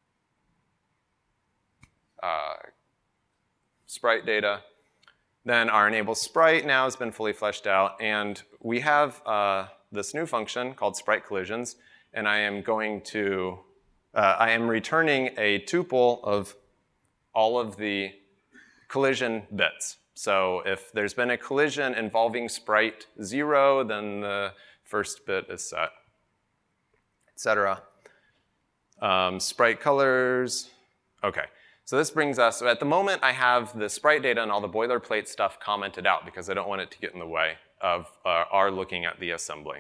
uh, sprite data. Then our enable sprite now has been fully fleshed out, and we have uh, this new function called sprite collisions, and I am going to, uh, I am returning a tuple of all of the collision bits. So if there's been a collision involving sprite zero, then the first bit is set, et cetera. Um, sprite colors, okay. So this brings us, so at the moment I have the sprite data and all the boilerplate stuff commented out because I don't want it to get in the way of uh, our looking at the assembly.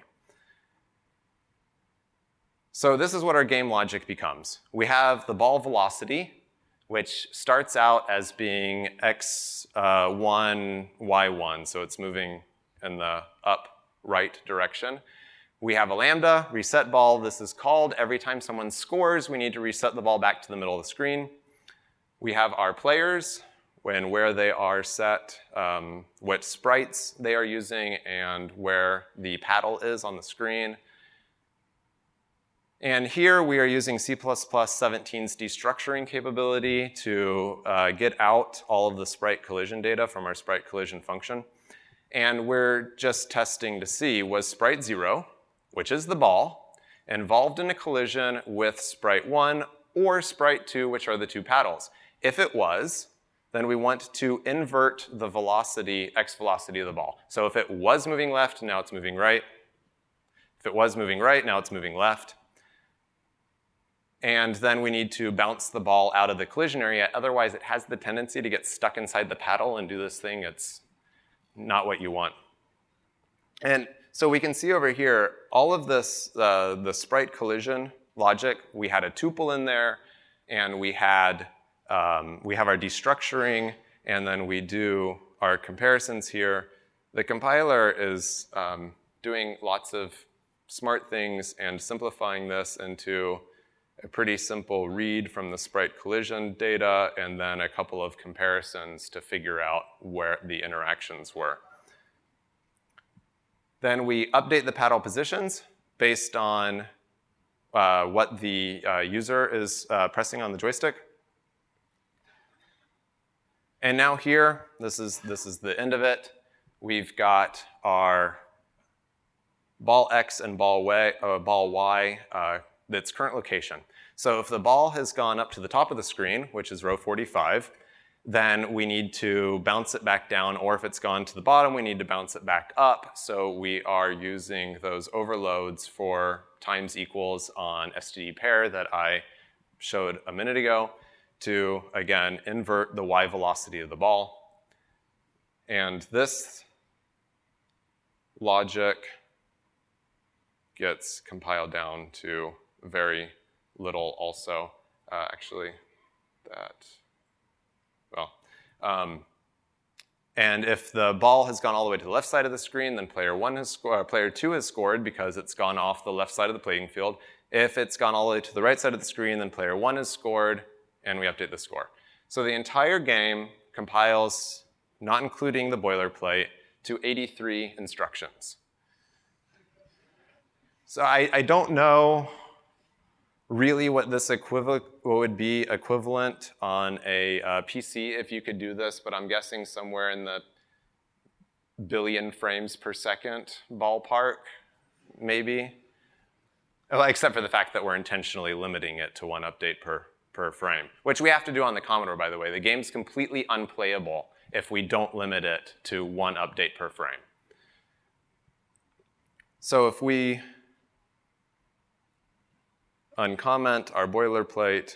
So this is what our game logic becomes. We have the ball velocity, which starts out as being x one, y one, so it's moving in the up right direction. We have a lambda, reset ball. This is called every time someone scores, we need to reset the ball back to the middle of the screen. We have our players, when where they are set, um, what sprites they are using, and where the paddle is on the screen. And here we are using C plus plus seventeen's destructuring capability to uh, get out all of the sprite collision data from our sprite collision function. And we're just testing to see, was sprite zero, which is the ball, involved in a collision with sprite one or sprite two, which are the two paddles? If it was, then we want to invert the velocity, x velocity of the ball. So if it was moving left, now it's moving right. If it was moving right, now it's moving left. And then we need to bounce the ball out of the collision area. Otherwise, it has the tendency to get stuck inside the paddle and do this thing. It's not what you want. And so we can see over here, all of this, uh, the sprite collision logic, we had a tuple in there, and we had um, we have our destructuring, and then we do our comparisons here. The compiler is um, doing lots of smart things and simplifying this into a pretty simple read from the sprite collision data, and then a couple of comparisons to figure out where the interactions were. Then we update the paddle positions based on uh, what the uh, user is uh, pressing on the joystick. And now here, this is, this is the end of it. We've got our ball X and ball Y, uh, ball Y, uh, its current location. So if the ball has gone up to the top of the screen, which is row forty-five, then we need to bounce it back down, or if it's gone to the bottom, we need to bounce it back up. So we are using those overloads for times equals on S T D pair that I showed a minute ago to, again, invert the y velocity of the ball. And this logic gets compiled down to very little also. Uh, actually, that, well. Um, and if the ball has gone all the way to the left side of the screen, then player one has scored, uh, player two has scored because it's gone off the left side of the playing field. If it's gone all the way to the right side of the screen, then player one has scored, and we update the score. So the entire game compiles, not including the boilerplate, to eighty-three instructions. So I, I don't know really what this equivalent what would be equivalent on a uh, P C if you could do this, but I'm guessing somewhere in the billion frames per second ballpark, maybe. Well, except for the fact that we're intentionally limiting it to one update per, per frame, which we have to do on the Commodore, by the way. The game's completely unplayable if we don't limit it to one update per frame. So if we uncomment our boilerplate,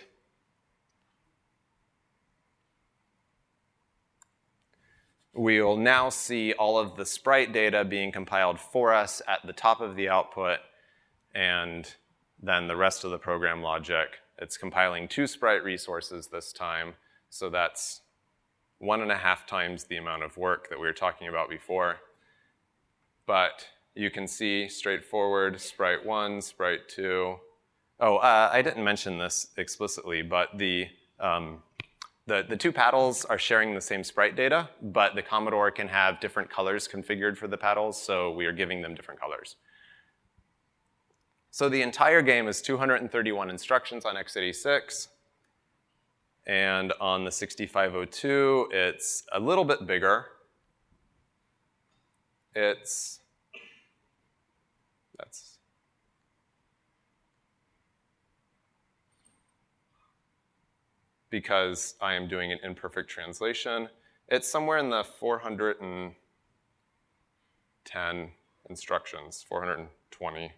we'll now see all of the sprite data being compiled for us at the top of the output, and then the rest of the program logic. It's compiling two sprite resources this time, so that's one and a half times the amount of work that we were talking about before. But you can see straightforward sprite one, sprite two. Oh, uh, I didn't mention this explicitly, but the, um, the, the two paddles are sharing the same sprite data, but the Commodore can have different colors configured for the paddles, so we are giving them different colors. So the entire game is two hundred thirty-one instructions on x eighty-six. And on the sixty-five oh two, it's a little bit bigger. It's, that's, because I am doing an imperfect translation. It's somewhere in the four hundred ten instructions, four hundred twenty.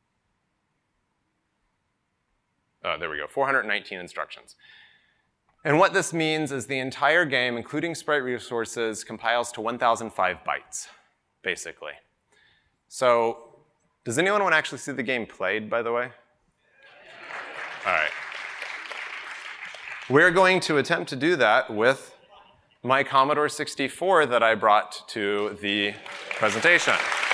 Uh, there we go, four hundred nineteen instructions. And what this means is the entire game, including sprite resources, compiles to one thousand five bytes, basically. So does anyone want to actually see the game played, by the way? All right. We're going to attempt to do that with my Commodore sixty-four that I brought to the presentation.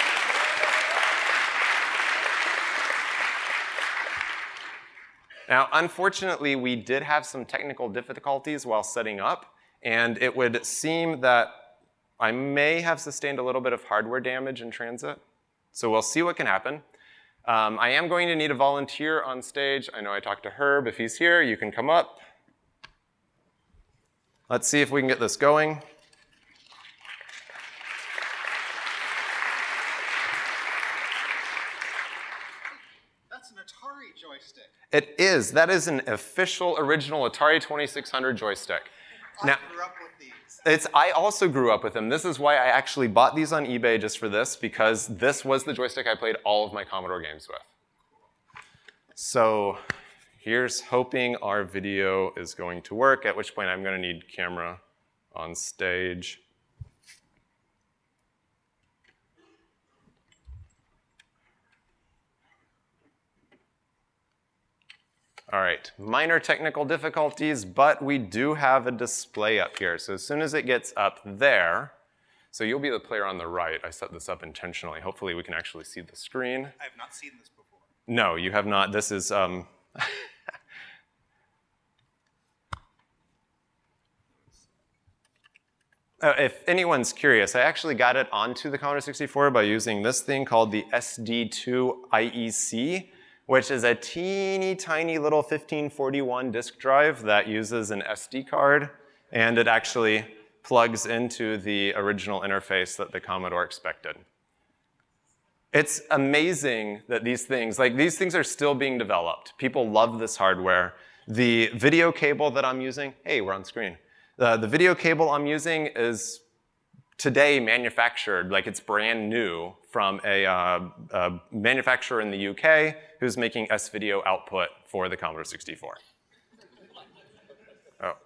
Now, unfortunately, we did have some technical difficulties while setting up, and it would seem that I may have sustained a little bit of hardware damage in transit. So we'll see what can happen. Um, I am going to need a volunteer on stage. I know I talked to Herb. If he's here, you can come up. Let's see if we can get this going. That's an Atari joystick. It is. That is an official, original Atari twenty-six hundred joystick. I Now, grew up with these. It's, I also grew up with them. This is why I actually bought these on eBay just for this, because this was the joystick I played all of my Commodore games with. So here's hoping our video is going to work, at which point I'm going to need camera on stage. All right, minor technical difficulties, but we do have a display up here. So as soon as it gets up there, so you'll be the player on the right. I set this up intentionally. Hopefully we can actually see the screen. I have not seen this before. No, you have not. This is, um, uh, if anyone's curious, I actually got it onto the Commodore sixty-four by using this thing called the S D two I E C, which is a teeny tiny little fifteen forty-one disk drive that uses an S D card, and it actually plugs into the original interface that the Commodore expected. It's amazing that these things, like these things are still being developed. People love this hardware. The video cable that I'm using, hey, we're on screen. Uh, the video cable I'm using is today manufactured, like it's brand new from a, uh, a manufacturer in the U K who's making S-video output for the Commodore sixty-four. Oh.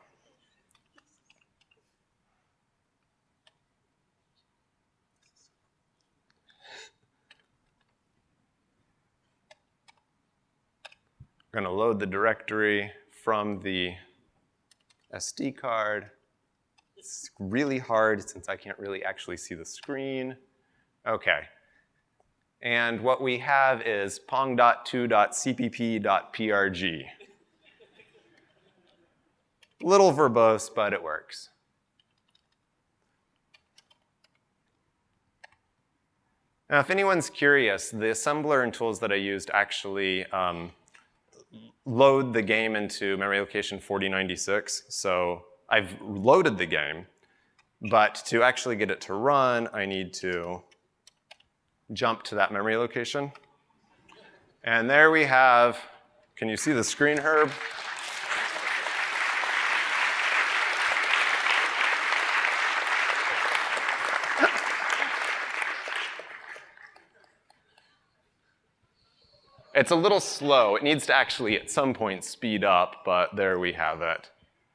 We're going to load the directory from the S D card. It's really hard since I can't really actually see the screen. Okay. And what we have is pong dot two dot c p p dot p r g. Little verbose, but it works. Now, if anyone's curious, the assembler and tools that I used actually um, load the game into memory location forty ninety-six. So I've loaded the game, but to actually get it to run, I need to jump to that memory location. And there we have, can you see the screen, Herb? It's a little slow. It needs to actually, at some point, speed up, but there we have it.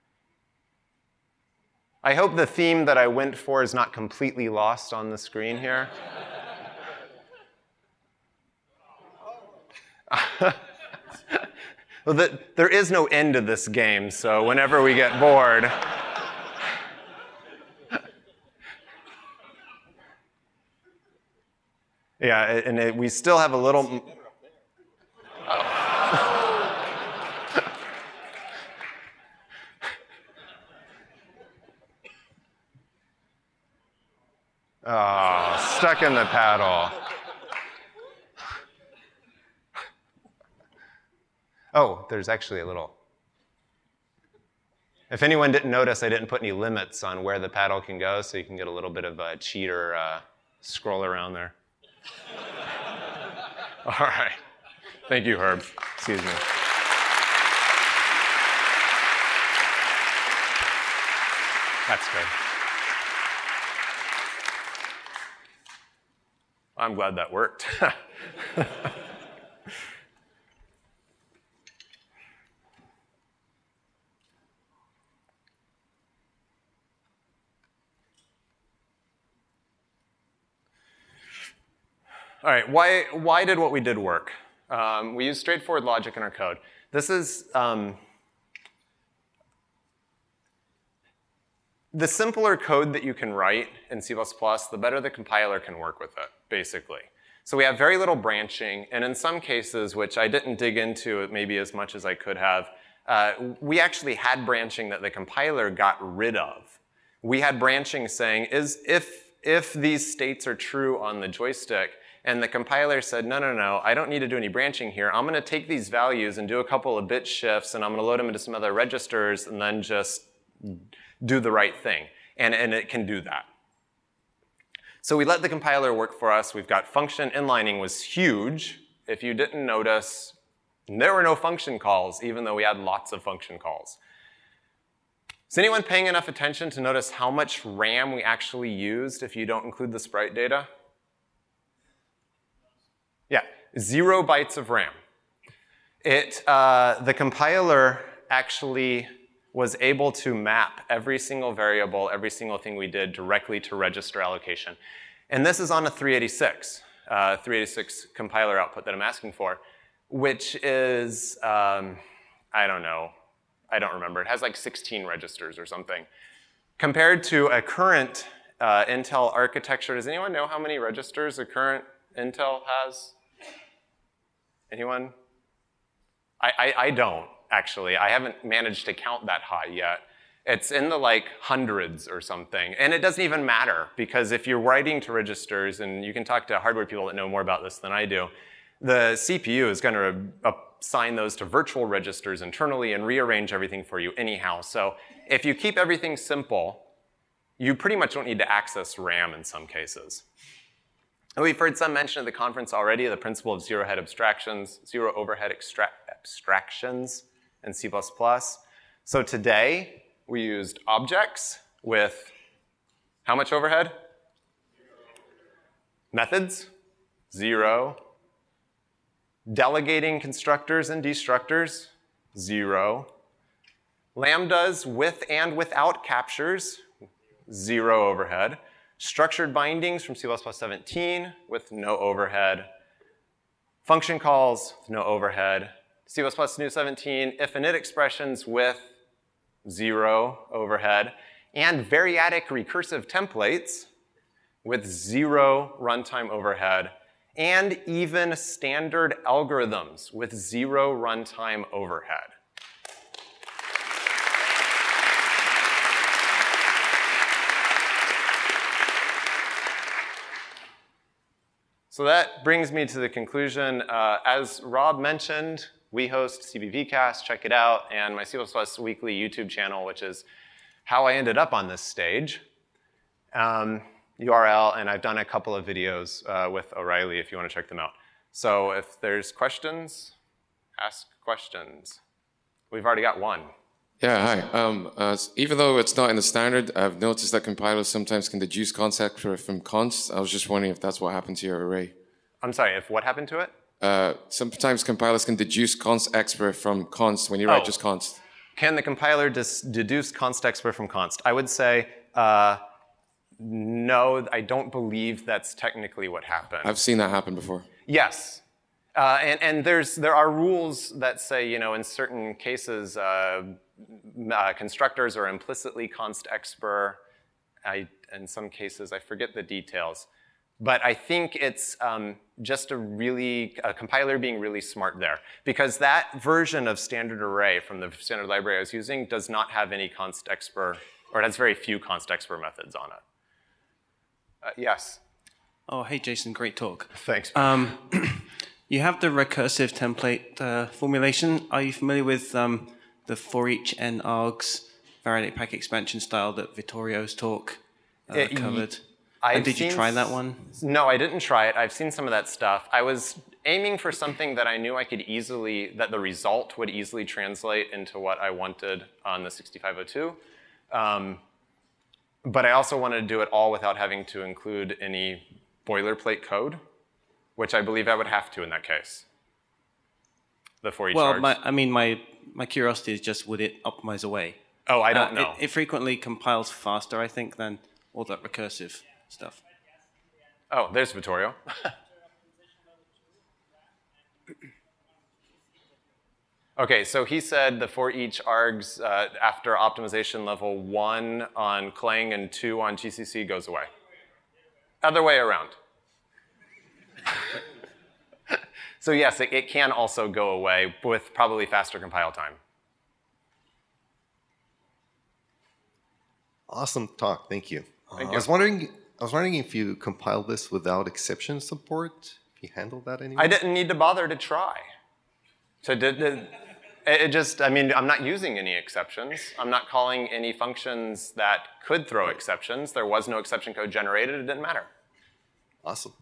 I hope the theme that I went for is not completely lost on the screen here. Well, the, there is no end to this game, so whenever we get bored. Yeah, and it, we still have a little. Oh, stuck in the paddle. Oh, there's actually a little. If anyone didn't notice, I didn't put any limits on where the paddle can go, so you can get a little bit of a cheater uh, scroll around there. All right. Thank you, Herb. Excuse me. That's good. I'm glad that worked. All right, why, why did what we did work? Um, we used straightforward logic in our code. This is, um, the simpler code that you can write in C plus plus, the better the compiler can work with it, basically. So we have very little branching, and in some cases, which I didn't dig into maybe as much as I could have, uh, we actually had branching that the compiler got rid of. We had branching saying, is if, if these states are true on the joystick, and the compiler said, no, no, no, I don't need to do any branching here. I'm going to take these values and do a couple of bit shifts, and I'm going to load them into some other registers, and then just do the right thing. And, and it can do that. So we let the compiler work for us. We've got function inlining was huge. If you didn't notice, there were no function calls, even though we had lots of function calls. Is anyone paying enough attention to notice how much RAM we actually used if you don't include the sprite data? Yeah, zero bytes of RAM. It, uh, the compiler actually was able to map every single variable, every single thing we did directly to register allocation. And this is on a three eighty-six, uh, three eighty-six compiler output that I'm asking for, which is, um, I don't know, I don't remember. It has like sixteen registers or something. Compared to a current uh, Intel architecture, does anyone know how many registers a current Intel has? Anyone? I, I, I don't, actually. I haven't managed to count that high yet. It's in the like hundreds or something. And it doesn't even matter, because if you're writing to registers, and you can talk to hardware people that know more about this than I do, the C P U is going to assign those to virtual registers internally and rearrange everything for you anyhow. So if you keep everything simple, you pretty much don't need to access RAM in some cases. And we've heard some mention at the conference already, the principle of zero-head abstractions, zero overhead extra abstractions in C plus plus. So today, we used objects with how much overhead? Methods, zero. Delegating constructors and destructors, zero. Lambdas with and without captures, zero overhead. Structured bindings from C plus plus seventeen with no overhead. Function calls with no overhead. C plus plus new seventeen if and it expressions with zero overhead. And variadic recursive templates with zero runtime overhead. And even standard algorithms with zero runtime overhead. So that brings me to the conclusion. Uh, as Rob mentioned, we host C B V Cast, check it out, and my C plus plus Weekly YouTube channel, which is how I ended up on this stage. Um, U R L, and I've done a couple of videos uh, with O'Reilly if you want to check them out. So if there's questions, ask questions. We've already got one. Yeah, hi. Um, uh, even though it's not in the standard, I've noticed that compilers sometimes can deduce const expr from const. I was just wondering if that's what happened to your array. I'm sorry, if what happened to it? Uh, sometimes compilers can deduce const expr from const when you write Oh. just const. Can the compiler dis- deduce const expr from const? I would say uh, no, I don't believe that's technically what happened. I've seen that happen before. Yes. Uh, and and there's, there are rules that say, you know, in certain cases, uh, uh, constructors are implicitly const expr. I, in some cases, I forget the details. But I think it's um, just a really, a compiler being really smart there. Because that version of standard array from the standard library I was using does not have any const expr, or it has very few const expr methods on it. Uh, yes? Oh, hey, Jason, great talk. Thanks. Um, you have the recursive template uh, formulation. Are you familiar with um, the for each n args variant pack expansion style that Vittorio's talk uh, It- covered? I've And did you seen try s- that one? No, I didn't try it. I've seen some of that stuff. I was aiming for something that I knew I could easily, that the result would easily translate into what I wanted on the sixty-five oh two. Um, but I also wanted to do it all without having to include any boilerplate code, which I believe I would have to in that case. The for each Well, args. my, I mean, my, my curiosity is just, would it optimize away? Oh, I don't Uh, know. It, it frequently compiles faster, I think, than all that recursive stuff. Oh, there's Vittorio. Okay, so he said the for each args uh, after optimization level one on Clang and two on G C C goes away. Other way around. So yes, it, it can also go away with probably faster compile time. Awesome talk, thank you. Thank Uh, you. I was wondering, I was wondering if you compiled this without exception support. If you handled that anyway. I didn't need to bother to try. So did, did it it just, I mean, I'm not using any exceptions. I'm not calling any functions that could throw exceptions. There was no exception code generated. It didn't matter. Awesome.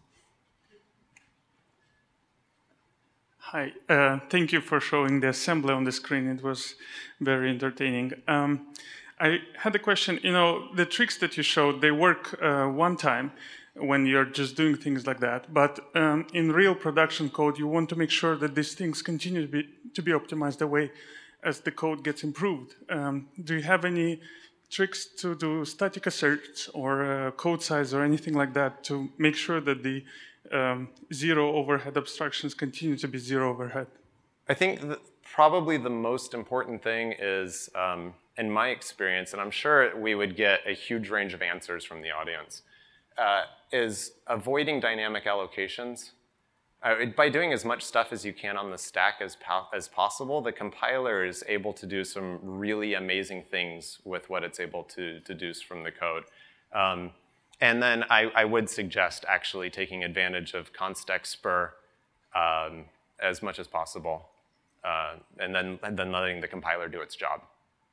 Hi, uh, thank you for showing the assembly on the screen. It was very entertaining. Um, I had a question. You know, the tricks that you showed, they work uh, one time when you're just doing things like that. But um, in real production code, you want to make sure that these things continue to be, to be optimized away as the code gets improved. Um, do you have any tricks to do static asserts or uh, code size or anything like that to make sure that the um, zero overhead abstractions continue to be zero overhead? I think that probably the most important thing is, um, in my experience, and I'm sure we would get a huge range of answers from the audience, uh, is avoiding dynamic allocations. Uh, it- by doing as much stuff as you can on the stack as, po- as possible, the compiler is able to do some really amazing things with what it's able to deduce from the code. Um, and then I, I would suggest actually taking advantage of const expr um, as much as possible, uh, and then, and then letting the compiler do its job.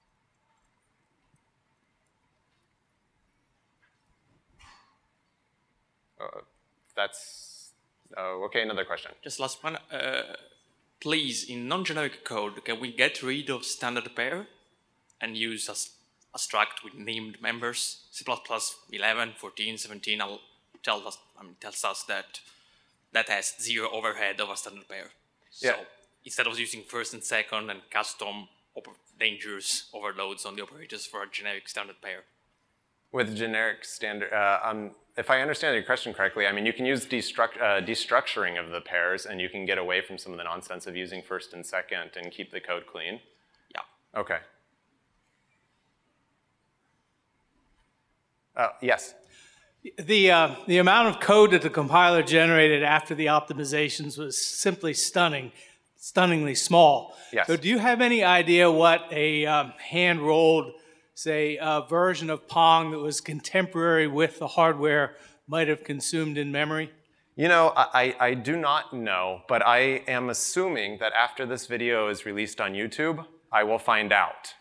Uh, that's, oh, okay, another question. Just last one. Uh, please, in non-generic code, can we get rid of standard pair and use as a struct with named members? C plus plus eleven, fourteen, seventeen I'll tell us, I mean, tells us that that has zero overhead of a standard pair. So Yeah. instead of using first and second and custom op- dangerous overloads on the operators for a generic standard pair. With generic standard, uh, um, if I understand your question correctly, I mean, you can use destruct, uh, destructuring of the pairs, and you can get away from some of the nonsense of using first and second and keep the code clean. Yeah. Okay. Uh, yes. The, uh, the amount of code that the compiler generated after the optimizations was simply stunning, stunningly small. Yes. So do you have any idea what a um, hand-rolled, say, uh, version of Pong that was contemporary with the hardware might have consumed in memory? You know, I, I do not know, but I am assuming that after this video is released on YouTube, I will find out.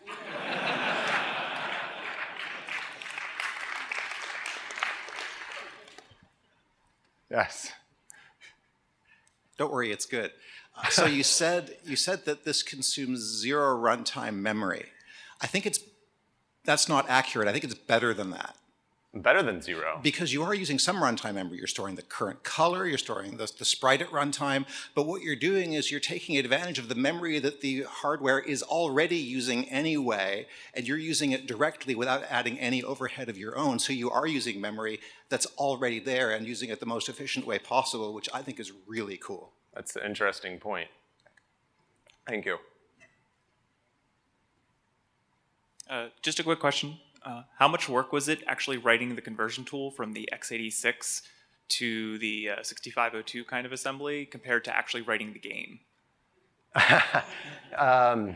Yes. Don't worry, it's good. Uh, so you said you said that this consumes zero runtime memory. I think it's that's not accurate. I think it's better than that. Better than zero. Because you are using some runtime memory. You're storing the current color, you're storing the, the sprite at runtime, but what you're doing is you're taking advantage of the memory that the hardware is already using anyway, and you're using it directly without adding any overhead of your own. So you are using memory that's already there and using it the most efficient way possible, which I think is really cool. That's an interesting point. Thank you. Uh, just a quick question. Uh, how much work was it actually writing the conversion tool from the x eighty-six to the uh, sixty-five oh two kind of assembly compared to actually writing the game? um,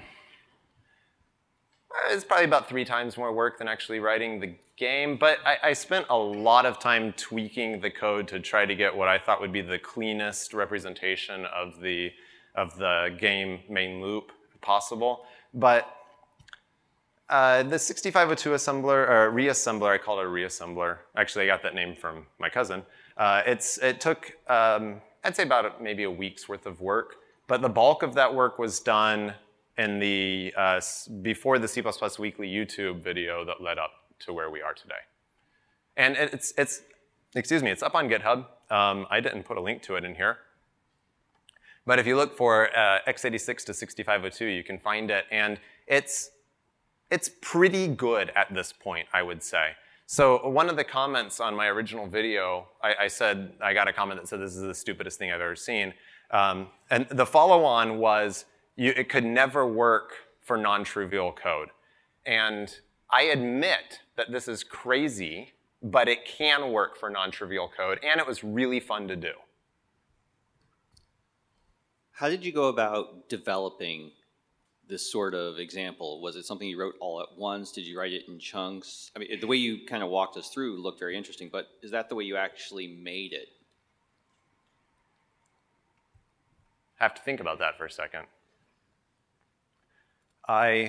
it's probably about three times more work than actually writing the game, but I, I spent a lot of time tweaking the code to try to get what I thought would be the cleanest representation of the, of the game main loop possible. But Uh, the sixty-five oh two assembler, or reassembler, I call it a reassembler. Actually, I got that name from my cousin. Uh, it's, it took, um, I'd say about a, maybe a week's worth of work, but the bulk of that work was done in the, uh, before the C plus plus Weekly YouTube video that led up to where we are today. And it's, it's excuse me, it's up on GitHub. Um, I didn't put a link to it in here. But if you look for uh, x eighty-six to sixty-five oh two, you can find it, and it's, It's pretty good at this point, I would say. So one of the comments on my original video, I, I said, I got a comment that said this is the stupidest thing I've ever seen. Um, and the follow-on was, you, it could never work for non-trivial code. And I admit that this is crazy, but it can work for non-trivial code, and it was really fun to do. How did you go about developing this sort of example? Was it something you wrote all at once? Did you write it in chunks? I mean, the way you kind of walked us through looked very interesting, but is that the way you actually made it? I have to think about that for a second. I,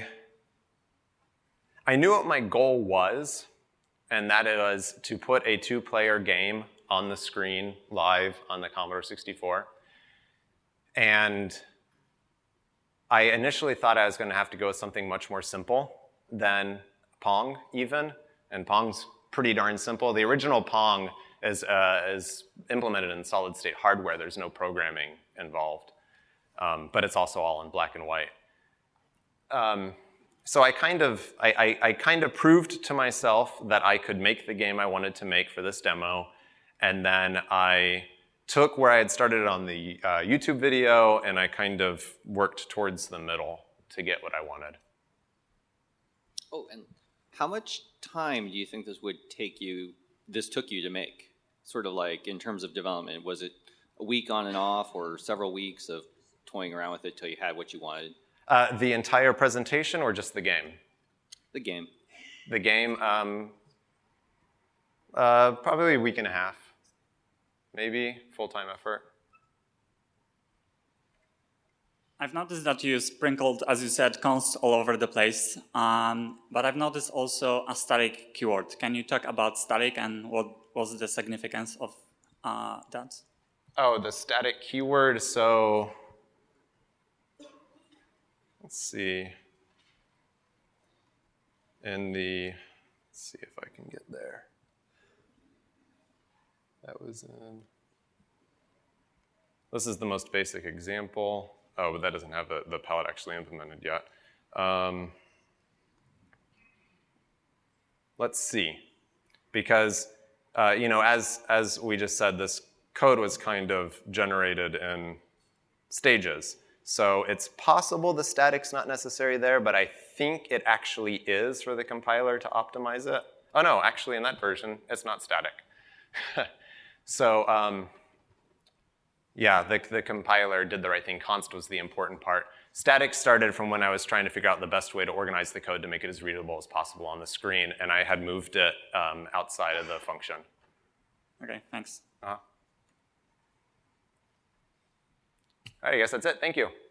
I knew what my goal was, and that it was to put a two-player game on the screen live on the Commodore sixty-four. And I initially thought I was going to have to go with something much more simple than Pong, even. And Pong's pretty darn simple. The original Pong is, uh, is implemented in solid-state hardware. There's no programming involved. Um, but it's also all in black and white. Um, so I kind of, I, I, I kind of proved to myself that I could make the game I wanted to make for this demo. And then I took where I had started on the uh, YouTube video, and I kind of worked towards the middle to get what I wanted. Oh, and how much time do you think this would take you, this took you to make? Sort of like in terms of development, was it a week on and off or several weeks of toying around with it till you had what you wanted? Uh, the entire presentation or just the game? The game. The game, um, uh, probably a week and a half. Maybe full-time effort. I've noticed that you sprinkled, as you said, const all over the place, um, but I've noticed also a static keyword. Can you talk about static and what was the significance of uh, that? Oh, the static keyword, so let's see. In the, let's see if I can get there. That was in, this is the most basic example. Oh, but that doesn't have the, the palette actually implemented yet. Um, let's see. Because, uh, you know, as, as we just said, this code was kind of generated in stages. So it's possible the static's not necessary there, but I think it actually is for the compiler to optimize it. Oh no, actually in that version, it's not static. So um, yeah, the, the compiler did the right thing. Const was the important part. Static started from when I was trying to figure out the best way to organize the code to make it as readable as possible on the screen, and I had moved it um, outside of the function. Okay, thanks. Uh-huh. right, I guess that's it. Thank you.